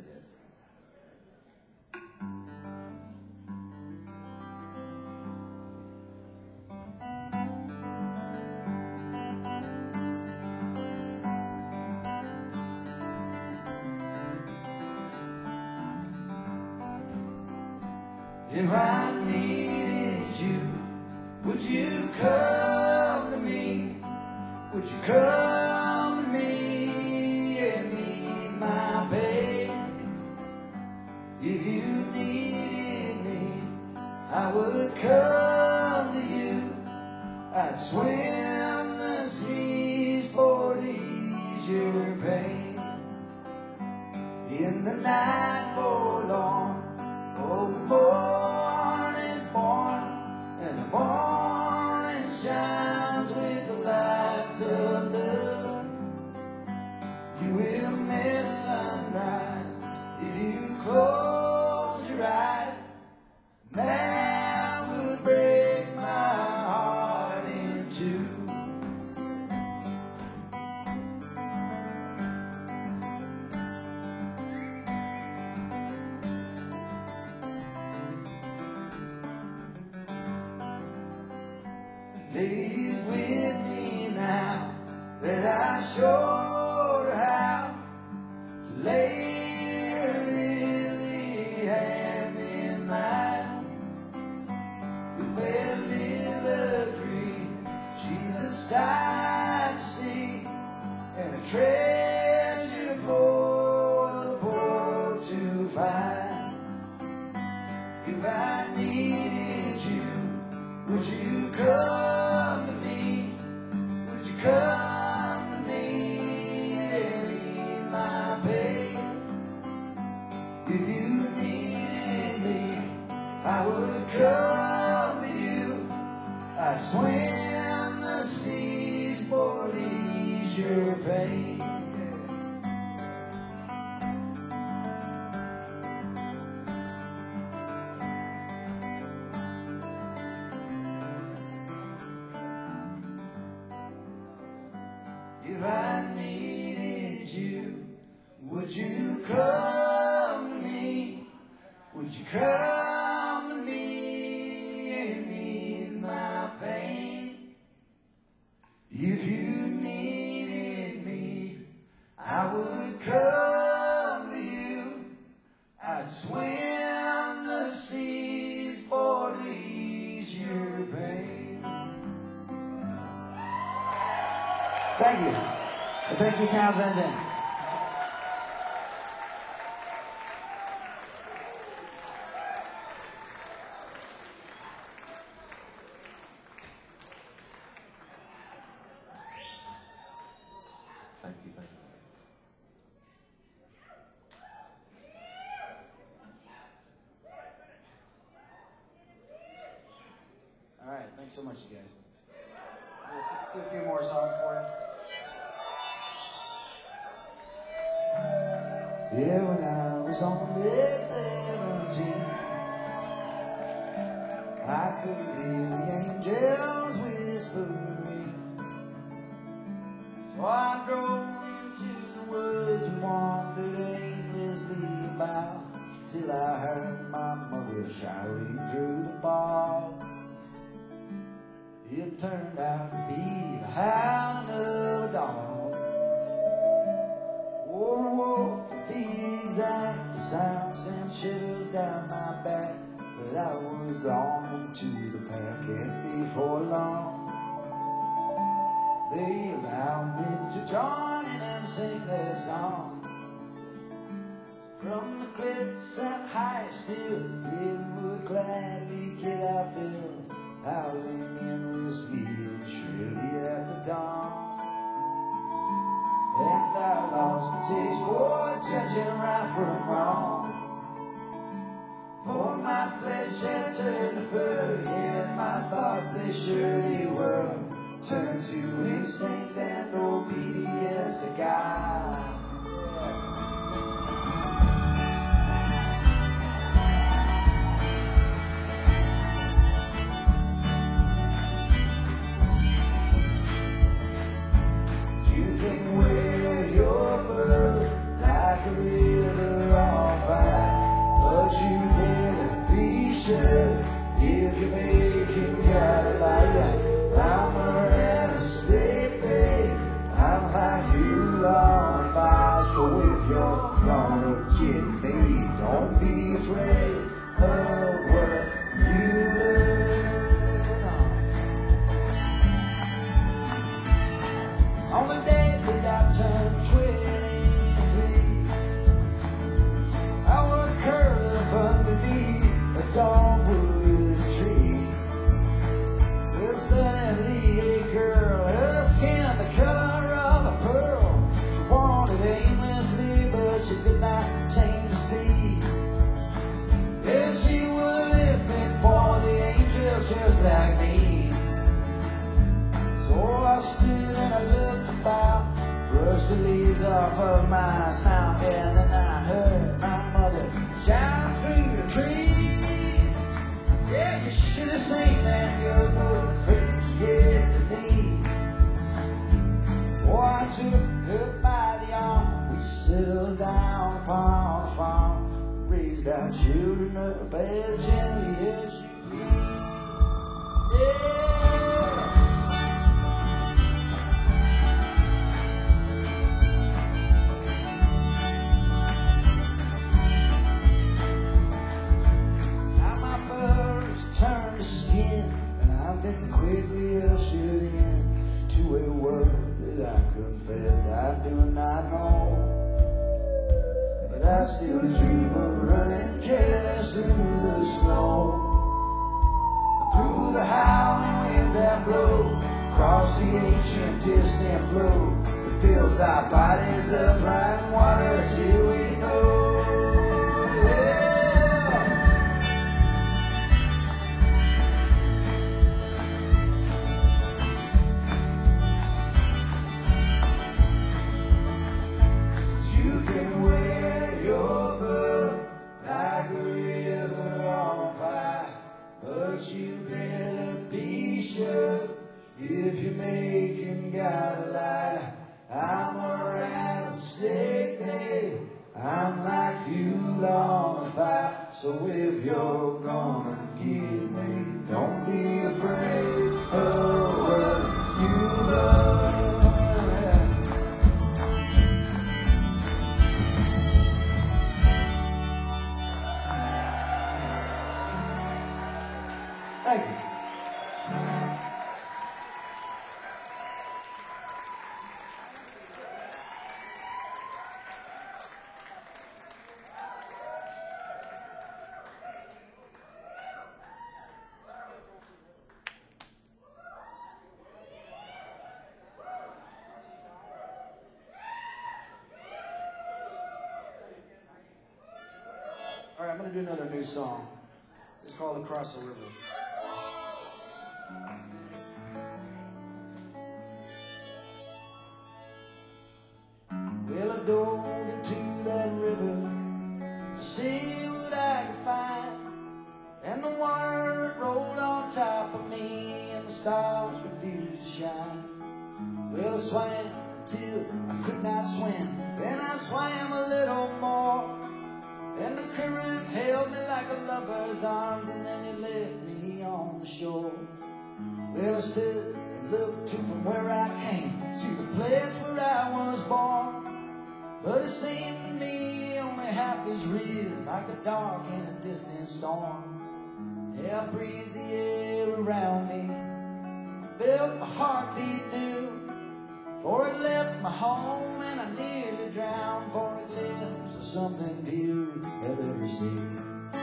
If I needed you, would you come to me? Would you come to me and ease my pain? If you needed me, I would come to you. I'd swim the seas for to ease your pain. In the night forlorn, oh, the morning's born, and the morning shines with the lights of love. You will miss sunrise if you close your eyes. That would break my heart in two. Ladies with me now that I showed her how to lay her lily hand in mine. You will agree she's a sight to see and a treasure for the poor to find. If I needed you, would you come to me? Would you come to me and ease my pain? If you needed me, I would come to you. I swim the seas for to ease your pain. If I needed you, would you come to me? Would you come to me and ease my pain? If you needed me, I would come to you. I'd swim the seas for to ease your pain. Thank you. Thank you, Towns Van Zandt. Thank you, thank you. All right, thanks so much, you guys. We'll do a few more songs for you. Yeah, when I was only 17, I could hear the angels whispering. So I drove into the woods and wandered aimlessly about till I heard my mother shouting through the bog. It turned out to be the howling of a dog. Oh, whoa, to be exact, the sound sent shivers down my back. But I was gone into the pack, and before long they allowed me to join in and sing their song. From the cliffs and high still, it would gladly get out there, howling in whiskey and surely at the dawn. And I lost the taste for judging right from wrong. For my flesh had turned to fur, and my thoughts they surely were turned to instinct and obedience to God. You can wear your fur like a river on fire, but you better be sure if you make him got a lighter. I'm a rattlesnake, babe. I'm like you on fire. So if you're gonna get me, don't be afraid of what you learn. On the day that I turned 23, I was curled up underneath a dogwood tree. Well, suddenly a girl, her skin the color of a pearl. She wandered aimlessly, but she did not change to see. And she was listening for the angels just like me. So I stood and I looked about, brushed the leaves off of my snout, and then I heard my mother shout through the trees. Yeah, you should have seen that girl go face yet to me. Oh, I took her by the arm, we settled down upon the farm, raised our children up as gently as you please. Yeah. Turned to skin, and I've been quickly ushered in to a world that I confess I do not know. But I still dream of running careless through the snow, through the howling winds that blow across the ancient distant flow that fills our bodies up like water till we know. Yeah. You can wear your fur like a river on fire, but you better be sure if you're making God a liar. I'm a rattlesnake, babe. So if you're gonna give me, don't be afraid of what you love. Thank you. All right, I'm going to do another new song. It's called Across the River. Well, I dove into that river to see what I could find, and the water it rolled on top of me, and the stars refused to shine. Well, I swam till I could not swim, then I swam a little more, and the current held me like a lover's arms, and then it left me on the shore. Well, I stood and looked to from where I came to the place where I was born, but it seemed to me only half as real, like the dark in a distant storm. Yeah, I breathed the air around me, felt my heartbeat new, for it left my home and I nearly drowned for a glimpse of something few have ever seen.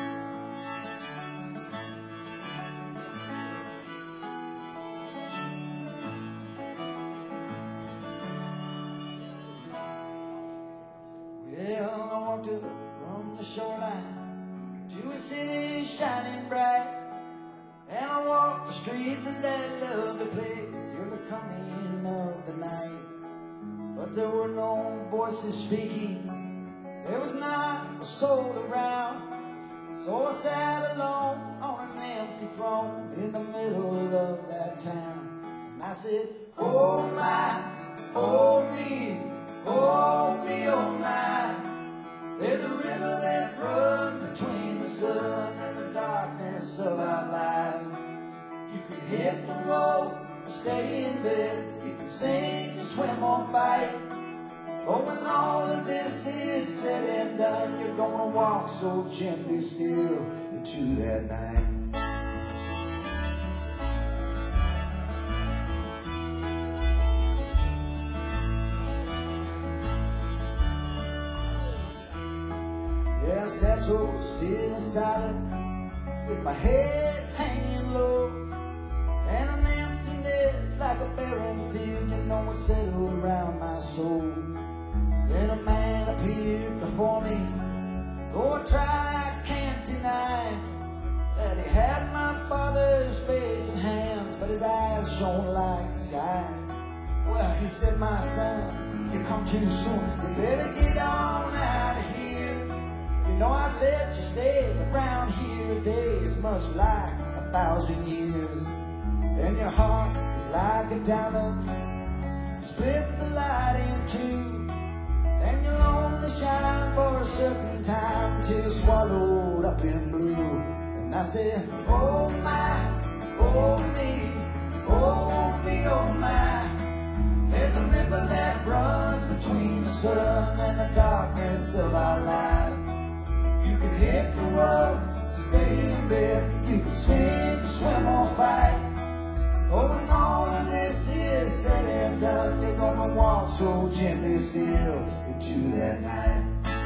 Well, I walked up from the shoreline to a city shining bright, and I walked the streets of that lovely place till the coming of the night. But there were no voices speaking, there was not a soul around, so I sat alone on an empty throne in the middle of that town. And I said, oh my, oh me, oh me, oh my. There's a river that runs between the sun and the darkness of our lives. You can hit the road, stay in bed, you can sing, swim or fight. But when all of this is said and done, you're gonna walk so gently still into that night. Yeah, I sat so still and silent, with my head hanging low, and an emptiness like a barren field, you know, it settled around my soul. Then a man appeared before me, though I try, I can't deny that he had my father's face and hands, but his eyes shone like the sky. Well, he said, my son, you come too soon, you better get on out of here. You know I'd let you stay around here a day is much like 1,000 years. And your heart is like a diamond, splits the light in two, and you'll only shine for a certain time till you're swallowed up in blue. And I said, oh my, oh me, oh me, oh my. There's a river that runs between the sun and the darkness of our lives. You can hit the road, stay in bed, you can sing, swim or fight. Oh, when all of this is said and done, you're gonna walk so gently still into that night.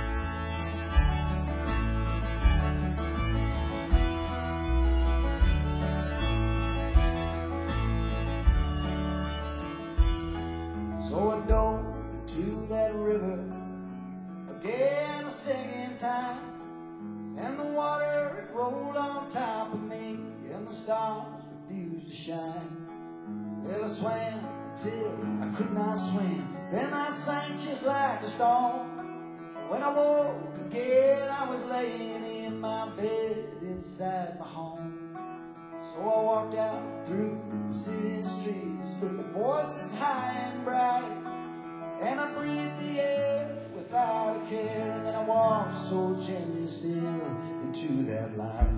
So I dove into that river again a second time, and the water it rolled on top of me, and the stars refused to shine. Well, I swam till I could not swim, then I sank just like a stone. When I woke again, I was laying in my bed inside my home. So I walked out through the city streets with the voices high and bright, and I breathed the air without a care, and then I walked so gently still into that light.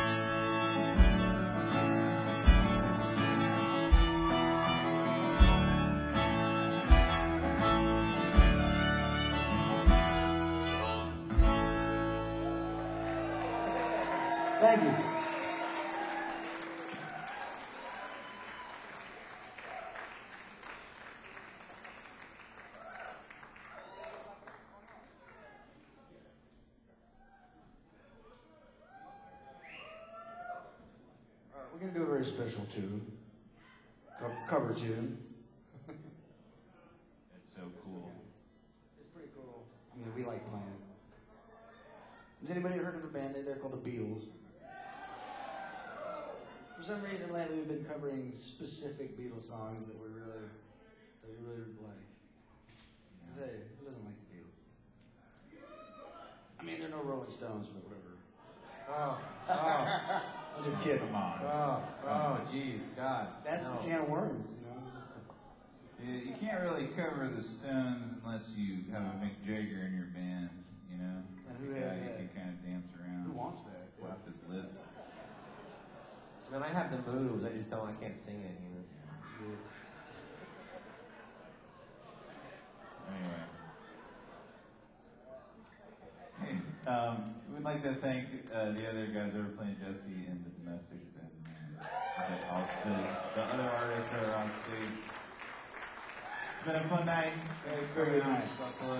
Thank you. We're going to do a very special tune, cover tune. It's so cool. It's pretty cool. I mean, we like playing it. Has anybody heard of a band? They're called the Beatles. For some reason lately we've been covering specific Beatles songs that we really like. Hey, who doesn't like the Beatles? I mean, they're no Rolling Stones, but whatever. Oh, I'm just kidding. Come on. Jeez, God. That's no. the can of worms, you know. You can't really cover the Stones unless you have a Mick Jagger in your band, you know? And who The had guy who that? can kind of dance around. Who wants that? Flap his lips. Man, I have the moves. I just don't. I can't sing it. You know. Anyway. Hey, we'd like to thank the other guys that were playing Jesse and the Domestics and the other artists that are on stage. It's been a fun night. Very good night. Buffalo.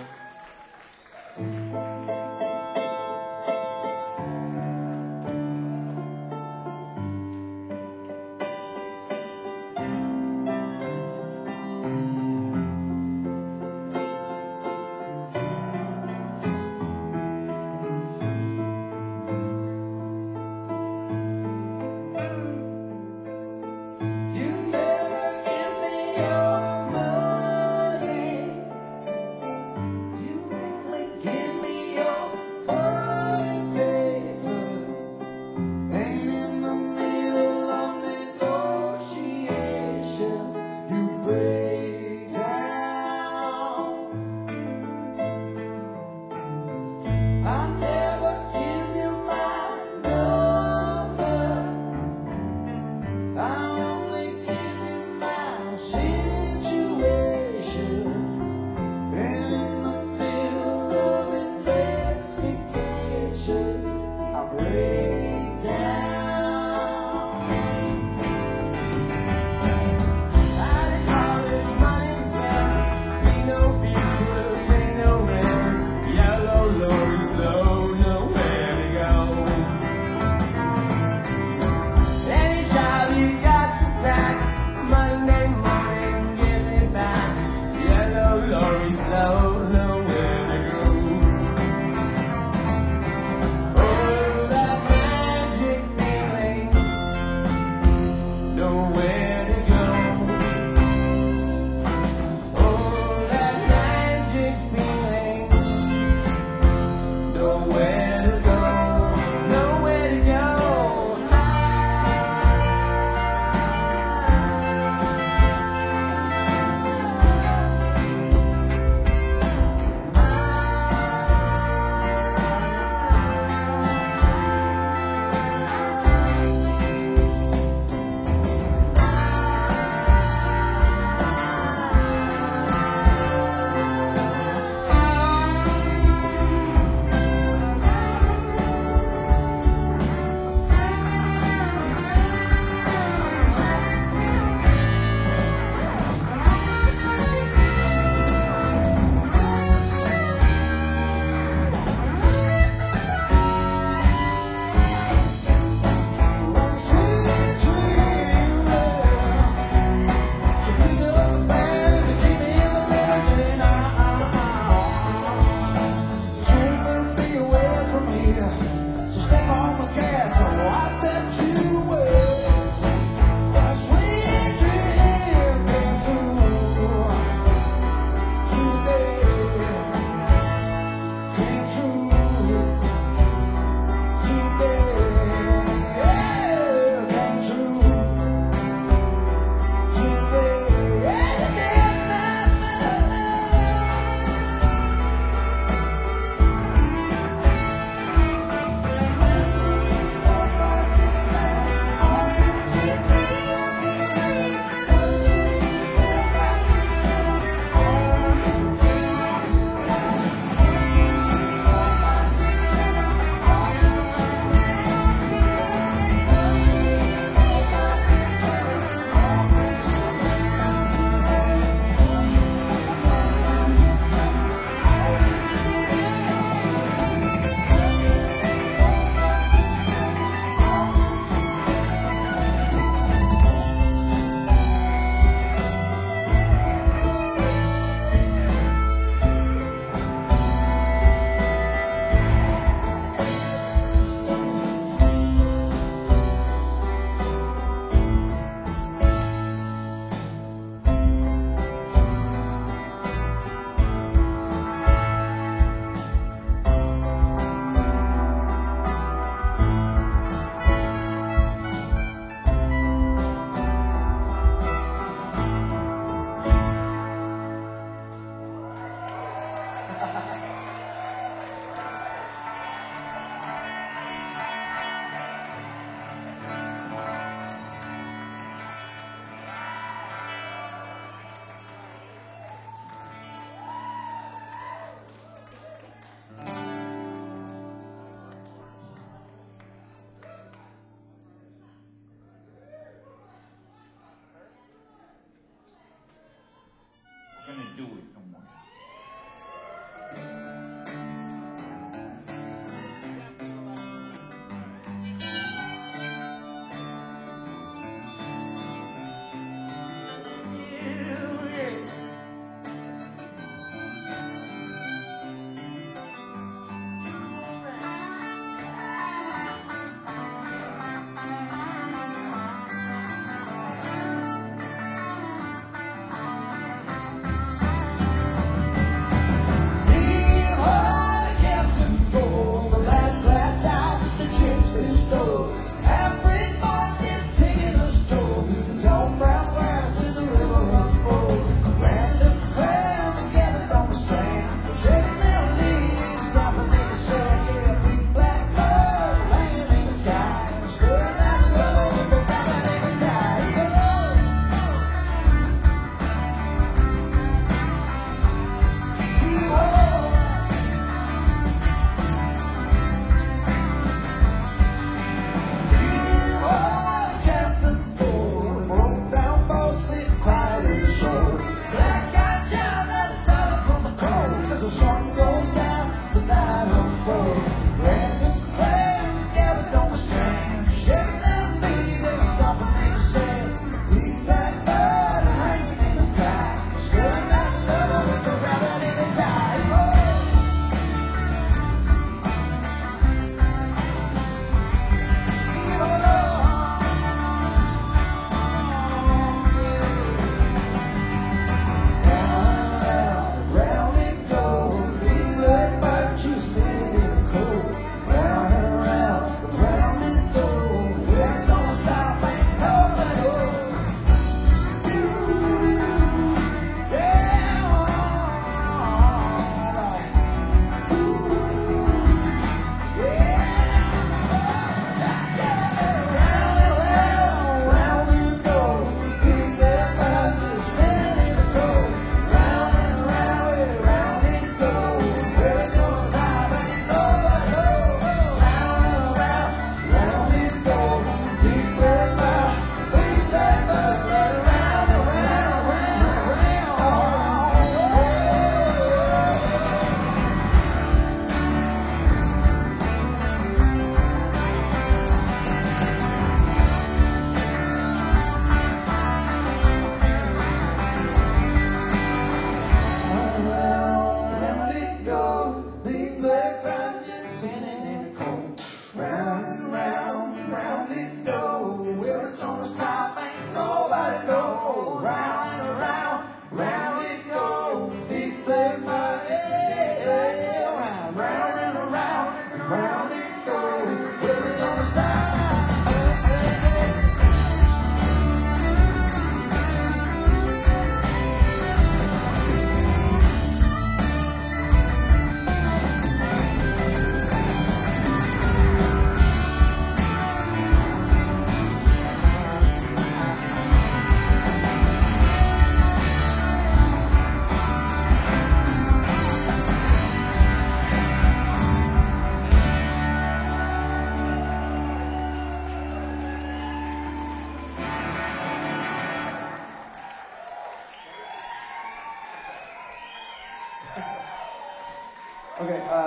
You never give me your money. You only give me your funny paper. And in the middle of negotiations, you break down. I never give you my number. I only give you my situation, and in the middle of investigations, I break down. Out of college, money spent, ain't no future, ain't no rent, yellow Lori slow, nowhere to go. Any job you got the sack, Monday morning, give it back. Yellow Lori slow, nowhere to go. Oh, that magic feeling, nowhere to go. Oh, that magic feeling, nowhere to go, nowhere to go.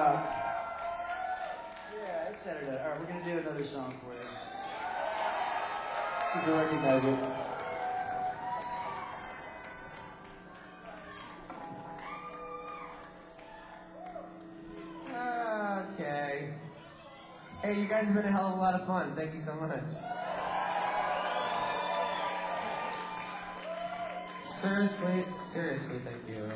Yeah, it's Saturday. All right, we're gonna do another song for you. See if you recognize it. Okay. Hey, you guys have been a hell of a lot of fun. Thank you so much. Seriously, thank you.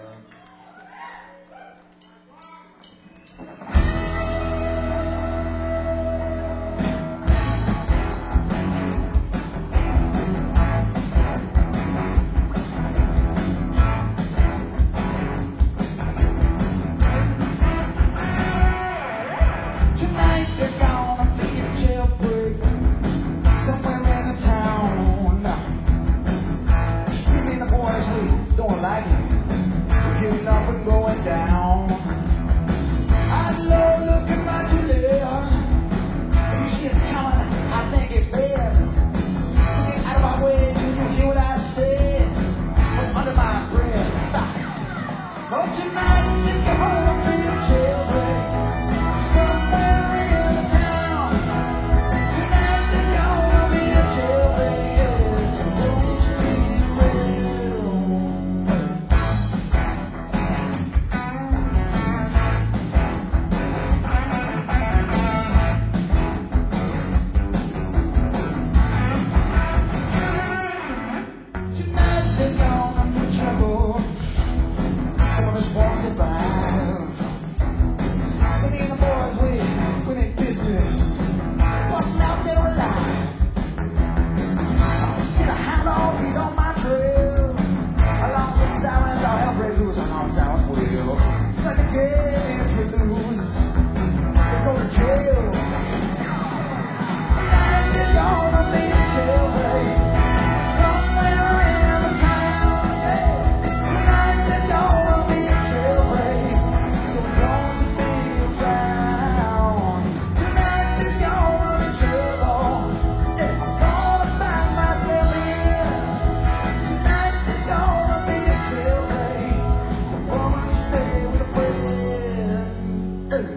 Tonight there's gonna be a jailbreak somewhere in the town. You see me and the boys, we don't like it. We're getting up and going down. I love looking right to left. If you see us coming, I think it's best to get out of my way. Do you hear what I said? From under my breath. But tonight there's gonna be a jailbreak somewhere in the town. Tonight there's gonna be a jailbreak, yes, so don't you be real. Tonight there's gonna be trouble. Some of us won't survive. So me and the boys, we make business. Busting out there alive. See the hound dog, he's on my trail. Along with silence, I'll help break loose on our sounds wheel. It's like a game if we lose. We go to jail. Tonight there's gonna be a jailbreak somewhere in the town. Hey, tonight there's gonna be a jailbreak, so don't be around. Tonight there's gonna be trouble. Yeah, I'm gonna find myself here. Tonight there's gonna be a jailbreak, so woman stay with a friend. Hey.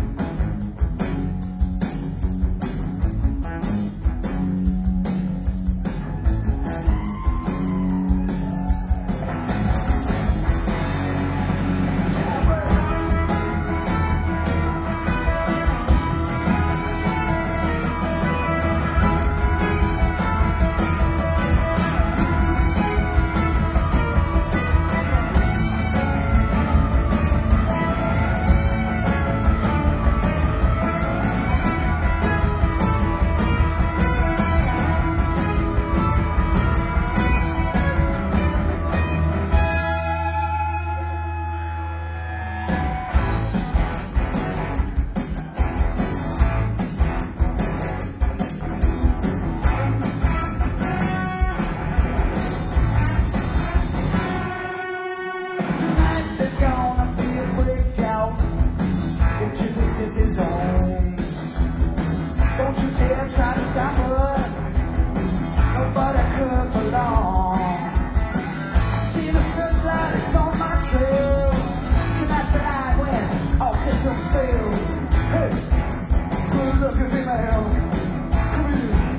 Tonight there's gonna be a breakout into the city zones. Don't you dare try to stop us. Nobody could for long. I see the sunshine, it's on my trail. Tonight's the night when all systems fail. Hey, good looking female, come here.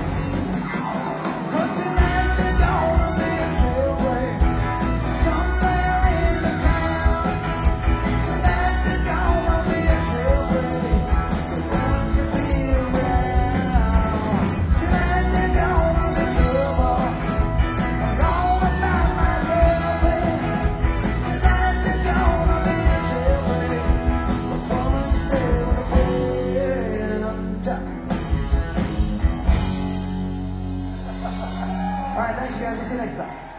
But tonight there's gonna be a jailbreak somewhere in the town. Tonight there's gonna be a jailbreak, so don't you be around. Tonight there's gonna be trouble. I'm gonna find myself in. Tonight there's gonna be a jailbreak, so woman stay with a friend. All right, thanks, guys. We'll see you next time.